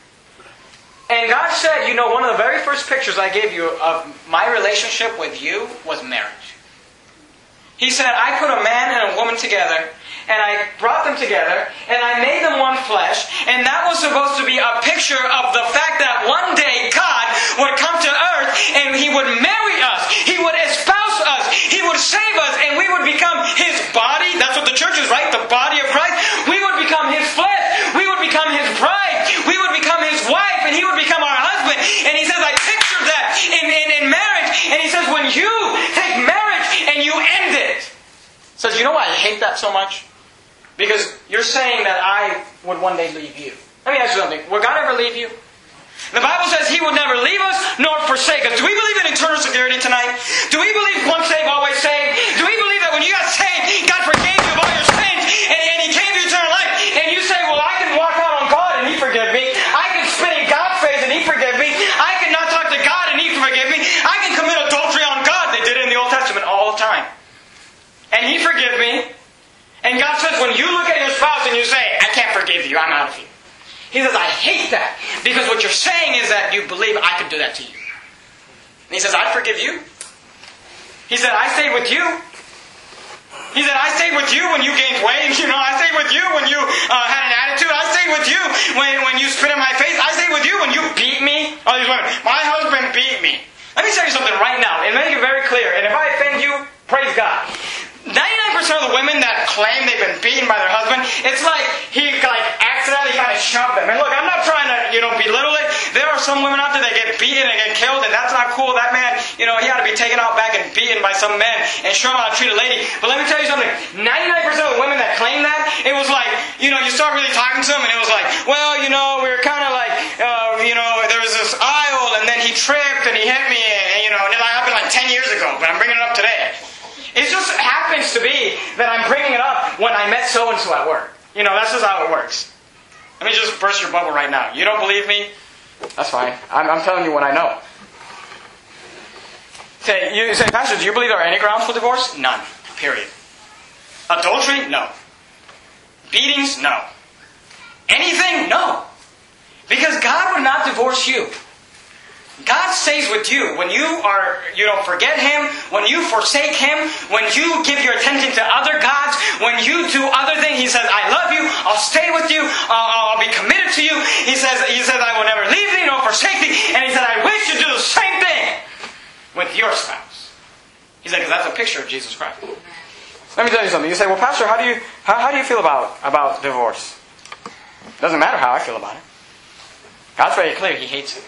And God said, one of the very first pictures I gave you of my relationship with you was marriage. He said, I put a man and a woman together, and I brought them together, and I made them one flesh, and that was supposed to be a picture of the fact that one day God would come to earth, and He would marry us, He would espouse us, He would save us, and we would become His body. That's what the church is, right? The body of Christ. We would become His flesh. We would become His bride. We would become His wife, and He would become our husband. And He says, I picture that in marriage. And He says, when you take marriage and you end it, says, you know why I hate that so much? Because you're saying that I would one day leave you. Let me ask you something. Will God ever leave you? The Bible says He will never leave us nor forsake us. Do we believe in eternal security tonight? Do we believe once saved, always saved? Do we believe that when you got saved, God forgave you of all your sins and He gave you eternal life? And you say, well, I can walk out on God and He forgive me. I can spit in God's face and He forgive me. I can not talk to God and He forgive me. I can commit adultery on God. They did it in the Old Testament all the time. And He forgive me. And God says, when you look at your spouse and you say, I can't forgive you, I'm out of here. He says, I hate that. Because what you're saying is that you believe I could do that to you. And He says, I forgive you. He said, I stayed with you. He said, I stayed with you when you gained weight. I stayed with you when you had an attitude. I stayed with you when you spit in my face. I stayed with you when you beat me. All these women. My husband beat me. Let me tell you something right now and make it very clear. And if I offend you, praise God. 99% of the women that claim they've been beaten by their husband, it's like he accidentally kind of shoved them. And look, I'm not trying to belittle it. There are some women out there that get beaten and get killed, and that's not cool. That man, he ought to be taken out back and beaten by some men and shown how to treat a lady. But let me tell you something. 99% of the women that claim that, it was like, you start really talking to them, and it was like, well, we were kind of like, when I met so-and-so at work. That's just how it works. Let me just burst your bubble right now. You don't believe me? That's fine. I'm telling you what I know. You say, Pastor, do you believe there are any grounds for divorce? None. Period. Adultery? No. Beatings? No. Anything? No. Because God would not divorce you. God stays with you when you forget Him, when you forsake Him, when you give your attention to other gods, when you do other things. He says, I love you, I'll stay with you, I'll be committed to you. He says, I will never leave thee nor forsake thee. And He said, I wish to do the same thing with your spouse. He said, because that's a picture of Jesus Christ. Let me tell you something. You say, well, Pastor, how do you feel about divorce? It doesn't matter how I feel about it. God's very clear, He hates it.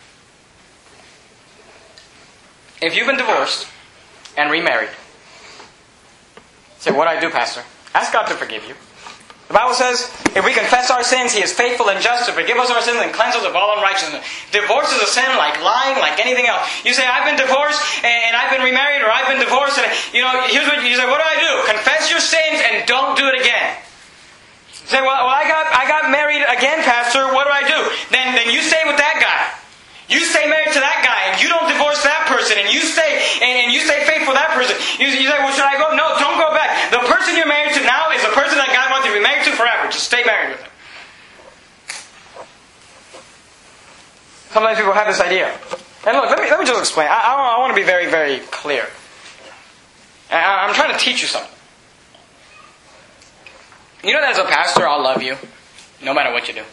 If you've been divorced and remarried, say, what do I do, Pastor? Ask God to forgive you. The Bible says, if we confess our sins, He is faithful and just to forgive us our sins and cleanse us of all unrighteousness. Divorce is a sin like lying, like anything else. You say, I've been divorced and I've been remarried, or I've been divorced, and here's what you say, what do I do? Confess your sins and don't do it again. You say, well, I got married again, Pastor, what do I do? Then you stay with that guy. You stay married to that guy, and you don't divorce that person, and you stay faithful to that person. You say, well, should I go? No, don't go back. The person you're married to now is the person that God wants you to be married to forever. Just stay married with him. Sometimes people have this idea. And look, let me just explain. I want to be very, very clear. I'm trying to teach you something. You know that as a pastor, I'll love you, no matter what you do.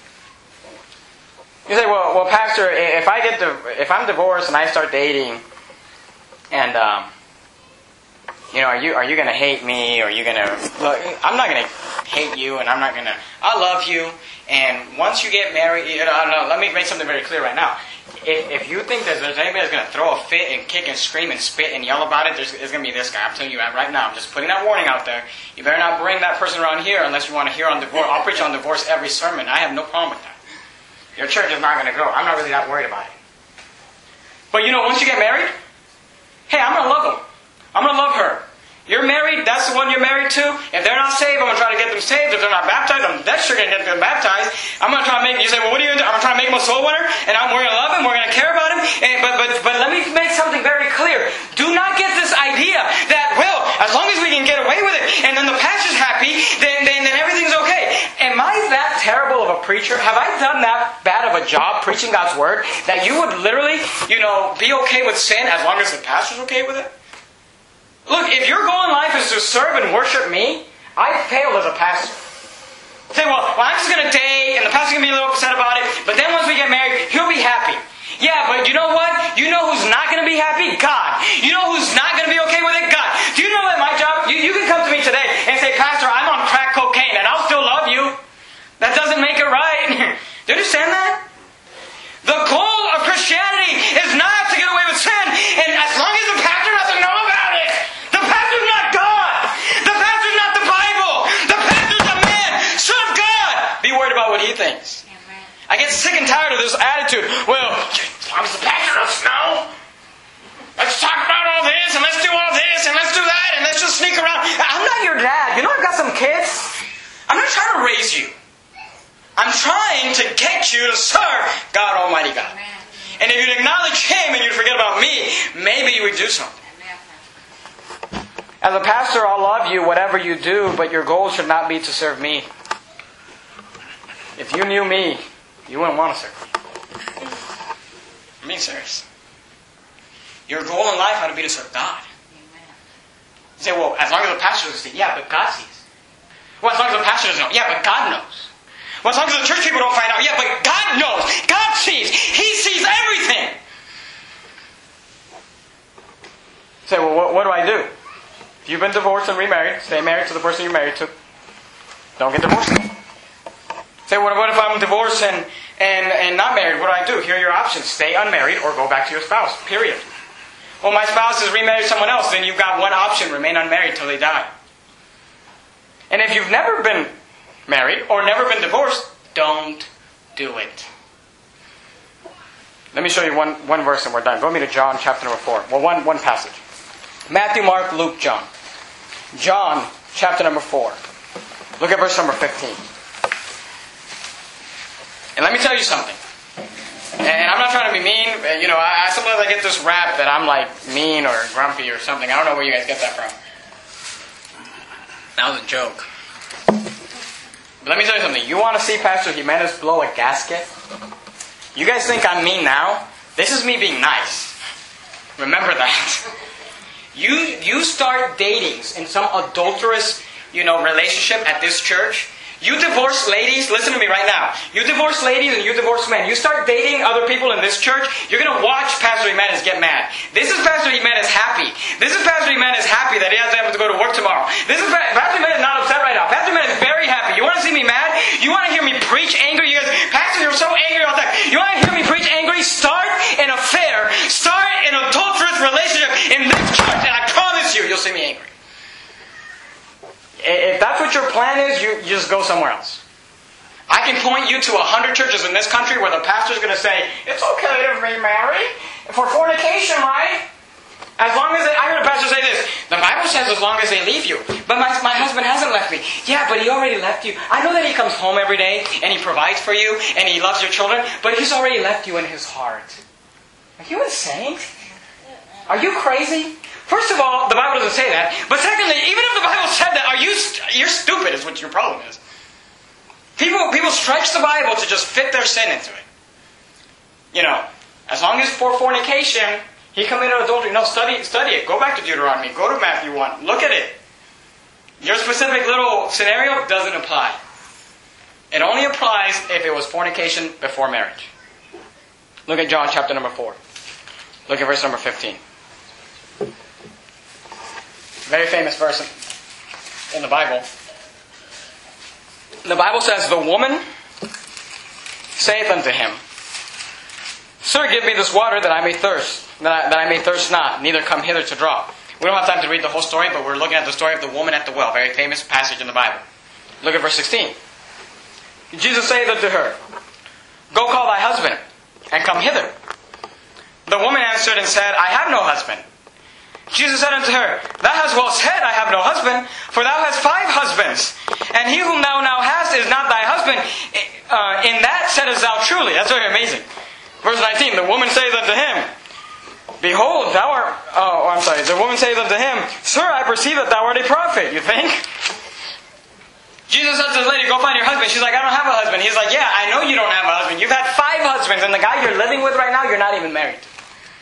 You say, well, Pastor, if I'm divorced and I start dating, and are you going to hate me? Or are you going to? Look, I'm not going to hate you, and I'm not going to. I love you, and once you get married, let me make something very clear right now. If you think that there's anybody that's going to throw a fit and kick and scream and spit and yell about it, there's going to be this guy. I'm telling you right now. I'm just putting that warning out there. You better not bring that person around here unless you want to hear on divorce. I'll preach on divorce every sermon. I have no problem with that. Your church is not going to grow. I'm not really that worried about it. But once you get married, hey, I'm going to love them. I'm going to love her. You're married, that's the one you're married to. If they're not saved, I'm going to try to get them saved. If they're not baptized, I'm dead sure going to get them baptized. I'm going to try to make, you say, well, what are you going to do? I'm going to try to make them a soul winner, and we're going to love him, we're going to care about him. But let me make something very clear. Do not get this idea that, well, as long as we can get away with it, and then the pastor's happy, then everything's okay. Am I that terrible of a preacher? Have I done that bad of a job preaching God's Word that you would literally, be okay with sin as long as the pastor's okay with it? Look, if your goal in life is to serve and worship me, I failed as a pastor. Say, well, I'm just going to date, and the pastor's going to be a little upset about it, but then once we get married, he'll be happy. Yeah, but you know what? You know who's not going to be happy? God. You know who's not going to be okay with it? God. Do you know that my job, you can come to me today and say, Pastor, I'm on crack cocaine, and I'll still love you. That doesn't make it right. Do you understand that? The goal of Christianity is not to get away with sin, and as long as the pastor doesn't know about it, the pastor's not God. The pastor's not the Bible. The pastor's a man, son of God. Be worried about what he thinks. I get sick and tired of this attitude. Well, as long as the pastor doesn't know, let's talk about all this, and let's do all this, and let's do that, and let's just sneak around. I'm not your dad. I've got some kids. I'm not trying to raise you. I'm trying to get you to serve God Almighty God. And if you'd acknowledge Him and you'd forget about me, maybe you would do something. As a pastor, I'll love you, whatever you do, but your goal should not be to serve me. If you knew me, you wouldn't want to serve me. I'm being serious. Your goal in life ought to be to serve God. You say, well, as long as the pastor doesn't see, yeah, but God sees. Well, as long as the pastor doesn't know, yeah, but God knows. Well, as long as the church people don't find out, yeah, but God knows. God sees. He sees everything. You say, well, what do I do? If you've been divorced and remarried, stay married to the person you're married to. Don't get divorced. Say, what if I'm divorced and not married? What do? Here are your options. Stay unmarried or go back to your spouse. Period. Well, my spouse has remarried someone else. Then you've got one option. Remain unmarried till they die. And if you've never been married or never been divorced, don't do it. Let me show you one verse and we're done. Go with me to John chapter number 4. Well, one passage. Matthew, Mark, Luke, John. John chapter number 4. Look at verse number 15. And let me tell you something. And I'm not trying to be mean. You know, sometimes I get this rap that I'm like mean or grumpy or something. I don't know where you guys get that from. That was a joke. But let me tell you something. You want to see Pastor Jimenez blow a gasket? You guys think I'm mean now? This is me being nice. Remember that. You start dating in some adulterous, relationship at this church. You divorced ladies, listen to me right now. You divorced ladies and you divorced men. You start dating other people in this church, you're going to watch Pastor Jimenez get mad. This is Pastor Jimenez happy. This is Pastor Jimenez happy that he has to go to work tomorrow. This is Pastor Jimenez not upset right now. Pastor Jimenez is very happy. You want to see me mad? You want to hear me preach angry? You guys, Pastor, you're so angry all the time. You want to hear me preach angry? Start an affair. Start an adulterous relationship in this church and I promise you, you'll see me angry. If that's what your plan is, you just go somewhere else. I can point you to 100 churches in this country where the pastor's going to say, it's okay to remarry for fornication, right? As long as I heard a pastor say this, the Bible says as long as they leave you. But my husband hasn't left me. Yeah, but he already left you. I know that he comes home every day and he provides for you and he loves your children, but he's already left you in his heart. Are you insane? Are you crazy? First of all, the Bible doesn't say that. But secondly, even if the Bible said that, you're stupid is what your problem is. People stretch the Bible to just fit their sin into it. As long as for fornication, he committed adultery. No, study it. Go back to Deuteronomy. Go to Matthew 1. Look at it. Your specific little scenario doesn't apply. It only applies if it was fornication before marriage. Look at John chapter number 4. Look at verse number 15. Very famous verse in the Bible. The Bible says, the woman saith unto him, Sir, give me this water that I may thirst, that I may thirst not, neither come hither to draw. We don't have time to read the whole story, but we're looking at the story of the woman at the well. Very famous passage in the Bible. Look at verse 16. Jesus saith unto her, Go call thy husband, and come hither. The woman answered and said, I have no husband. Jesus said unto her, Thou hast well said, I have no husband, for thou hast 5 husbands, and he whom thou now hast is not thy husband. In that saidst thou truly. That's very amazing. Verse 19, the woman saith unto him, Behold, thou art... The woman saith unto him, Sir, I perceive that thou art a prophet. You think? Jesus said to this lady, Go find your husband. She's like, I don't have a husband. He's like, Yeah, I know you don't have a husband. You've had 5 husbands, and the guy you're living with right now, you're not even married to.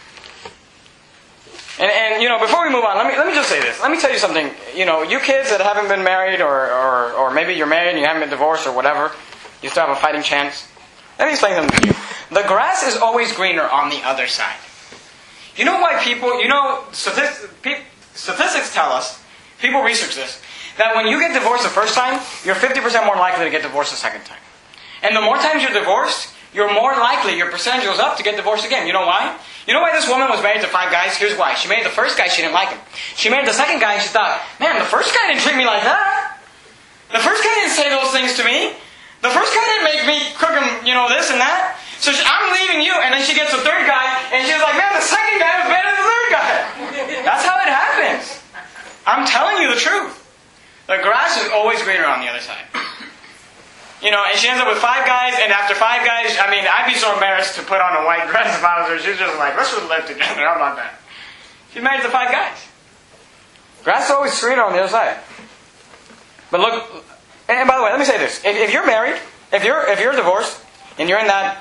And before we move on, let me just say this. Let me tell you something. You kids that haven't been married, or maybe you're married and you haven't been divorced or whatever, you still have a fighting chance. Let me explain something to you. The grass is always greener on the other side. You know why people, statistics tell us, people research this, that when you get divorced the first time, you're 50% more likely to get divorced the second time. And the more times you're divorced, you're more likely, your percentage goes up to get divorced again. You know why? You know why this woman was married to 5 guys? Here's why. She married the first guy, she didn't like him. She married the second guy and she thought, man, the first guy didn't treat me like that. The first guy didn't say those things to me. The first guy didn't make me cook him, this and that. So I'm leaving you, and then she gets the third guy, and she's like, man, the second guy was better than the third guy. That's how it happens. I'm telling you the truth. The grass is always greener on the other side. And she ends up with 5 guys, and after 5 guys, I'd be so embarrassed to put on a white dress if I was her. She's just like, let's just live together. How about that? She's married to 5 guys. Grass is always greener on the other side. But look, and by the way, let me say this. If you're married, if you're divorced, and you're in that,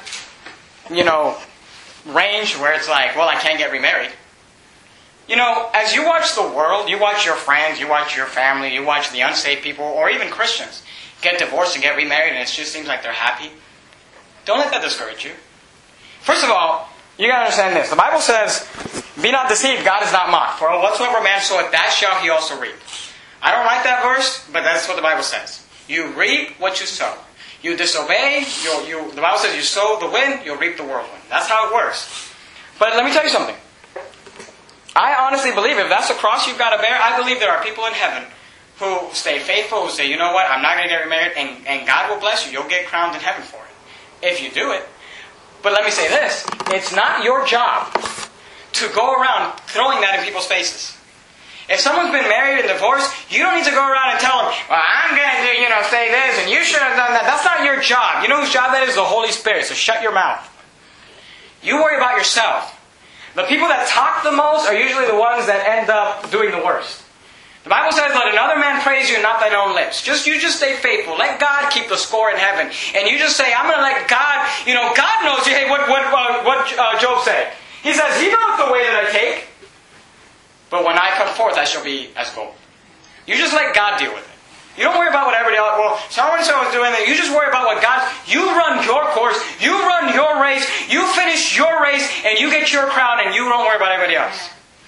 range where it's like, well, I can't get remarried. As you watch the world, you watch your friends, you watch your family, you watch the unsaved people, or even Christians, get divorced and get remarried and it just seems like they're happy. Don't let that discourage you. First of all, you gotta understand this. The Bible says, be not deceived, God is not mocked. For whatsoever man soweth, that shall he also reap. I don't like that verse, but that's what the Bible says. You reap what you sow. You disobey, the Bible says you sow the wind, you'll reap the whirlwind. That's how it works. But let me tell you something. I honestly believe if that's the cross you've got to bear, I believe there are people in heaven who stay faithful, who say, you know what, I'm not going to get remarried, and God will bless you. You'll get crowned in heaven for it, if you do it. But let me say this. It's not your job to go around throwing that in people's faces. If someone's been married and divorced, you don't need to go around and tell them, well, I'm going to say this and you should have done that. That's not your job. You know whose job that is? The Holy Spirit. So shut your mouth. You worry about yourself. The people that talk the most are usually the ones that end up doing the worst. The Bible says, let another man praise you, not thine own lips. You just stay faithful. Let God keep the score in heaven. And you just say, I'm going to let God, God knows. Hey, what Job said? He says, He knows the way that I take. But when I come forth, I shall be as gold. You just let God deal with it. You don't worry about what everybody else, well, so-and-so is doing that. You just worry about what God, you run your course, you run your race, you finish your race, and you get your crown, and you don't worry about everybody else.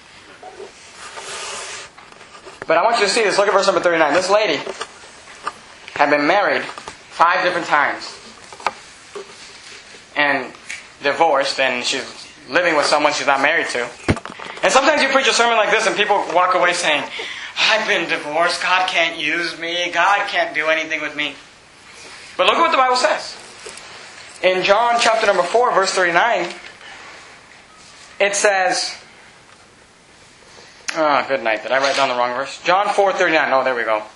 But I want you to see this. Look at verse number 39. This lady had been married 5 different times. And divorced, and she's living with someone she's not married to. And sometimes you preach a sermon like this and people walk away saying, I've been divorced, God can't use me, God can't do anything with me. But look at what the Bible says. In John chapter number 4, verse 39, it says, good night, did I write down the wrong verse? John 4:39, oh, there we go.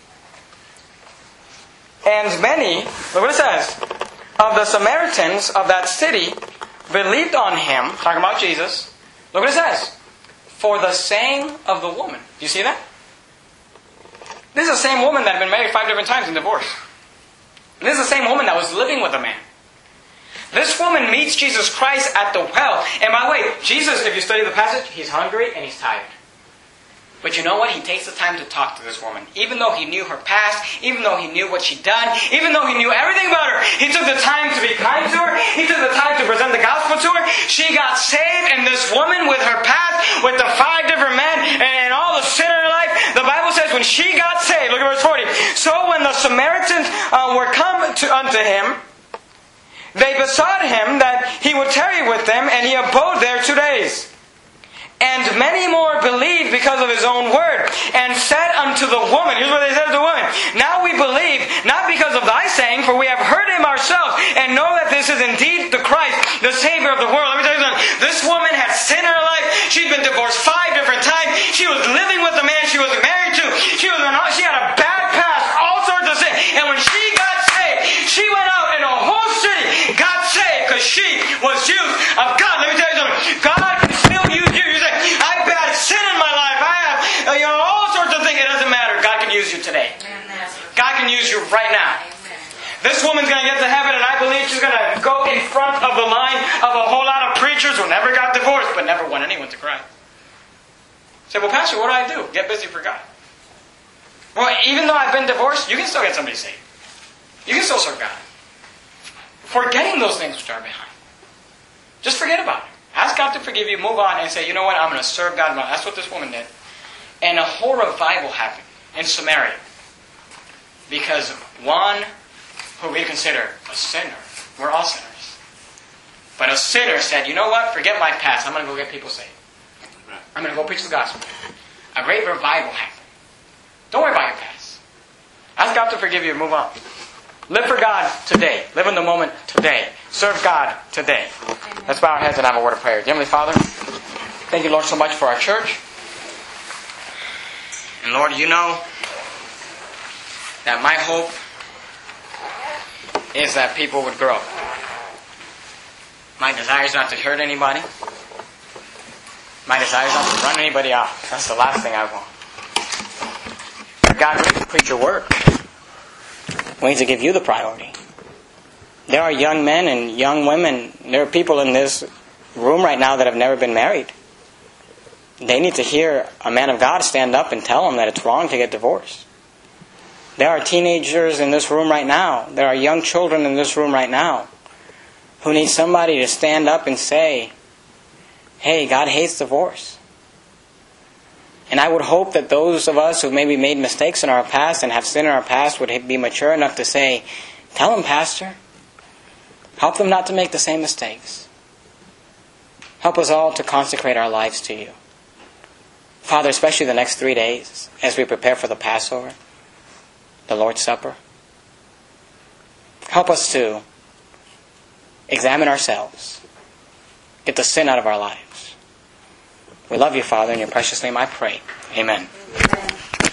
And many, look what it says, of the Samaritans of that city believed on Him, talking about Jesus. Look what it says. For the saying of the woman. Do you see that? This is the same woman that had been married 5 different times and divorced. And this is the same woman that was living with a man. This woman meets Jesus Christ at the well. And by the way, Jesus, if you study the passage, He's hungry and He's tired. But you know what? He takes the time to talk to this woman. Even though He knew her past, even though He knew what she'd done, even though He knew everything about her, He took the time to be kind to her. He took the time to present the gospel to her. She got saved, and this woman with her past, with the 5 different men, and all the sin in her life, the Bible says when she got saved, look at verse 40, so when the Samaritans were come unto Him, they besought Him that He would tarry with them, and He abode there 2 days. And many more believed because of His own word, and said unto the woman, here's what they said to the woman, now we believe, not because of thy saying, for we have heard Him ourselves, and know that this is indeed the Christ, the Savior of the world. Let me tell you something. This woman had sin in her life. She'd been divorced 5 different times. She was living with the man she was married to. She had a bad past, all sorts of sin. And when she got saved, she went out and the whole city got saved because she was used of God. Let me tell you something. God can still use you. You say, I've had sin in my life. I have all sorts of things. It doesn't matter. God can use you today. God can use you right now. This woman's going to get to heaven, and I believe she's going to go in front of the line of a whole lot of preachers who never got divorced, but never won anyone to Christ. Say, well, Pastor, what do I do? Get busy for God. Well, even though I've been divorced, you can still get somebody saved. You can still serve God. Forgetting those things which are behind. Just forget about it. Ask God to forgive you, move on, and say, you know what, I'm going to serve God. That's what this woman did. And a whole revival happened in Samaria. Because one who we consider a sinner, we're all sinners. But a sinner said, you know what, forget my past, I'm going to go get people saved. I'm going to go preach the gospel. A great revival happened. Don't worry about your past. Ask God to forgive you and move on. Live for God today. Live in the moment today. Serve God today. Let's bow our heads and have a word of prayer. Heavenly Father, thank you, Lord, so much for our church. And Lord, you know that my hope is that people would grow. My desire is not to hurt anybody. My desire is not to run anybody off. That's the last thing I want. God, we need to preach your word. We need to give you the priority. There are young men and young women. There are people in this room right now that have never been married. They need to hear a man of God stand up and tell them that it's wrong to get divorced. There are teenagers in this room right now. There are young children in this room right now who need somebody to stand up and say, hey, God hates divorce. And I would hope that those of us who maybe made mistakes in our past and have sin in our past would be mature enough to say, tell them, Pastor. Help them not to make the same mistakes. Help us all to consecrate our lives to you. Father, especially the next 3 days as we prepare for the Passover, the Lord's Supper, help us to examine ourselves, get the sin out of our lives, We love you, Father. In your precious name I pray. Amen.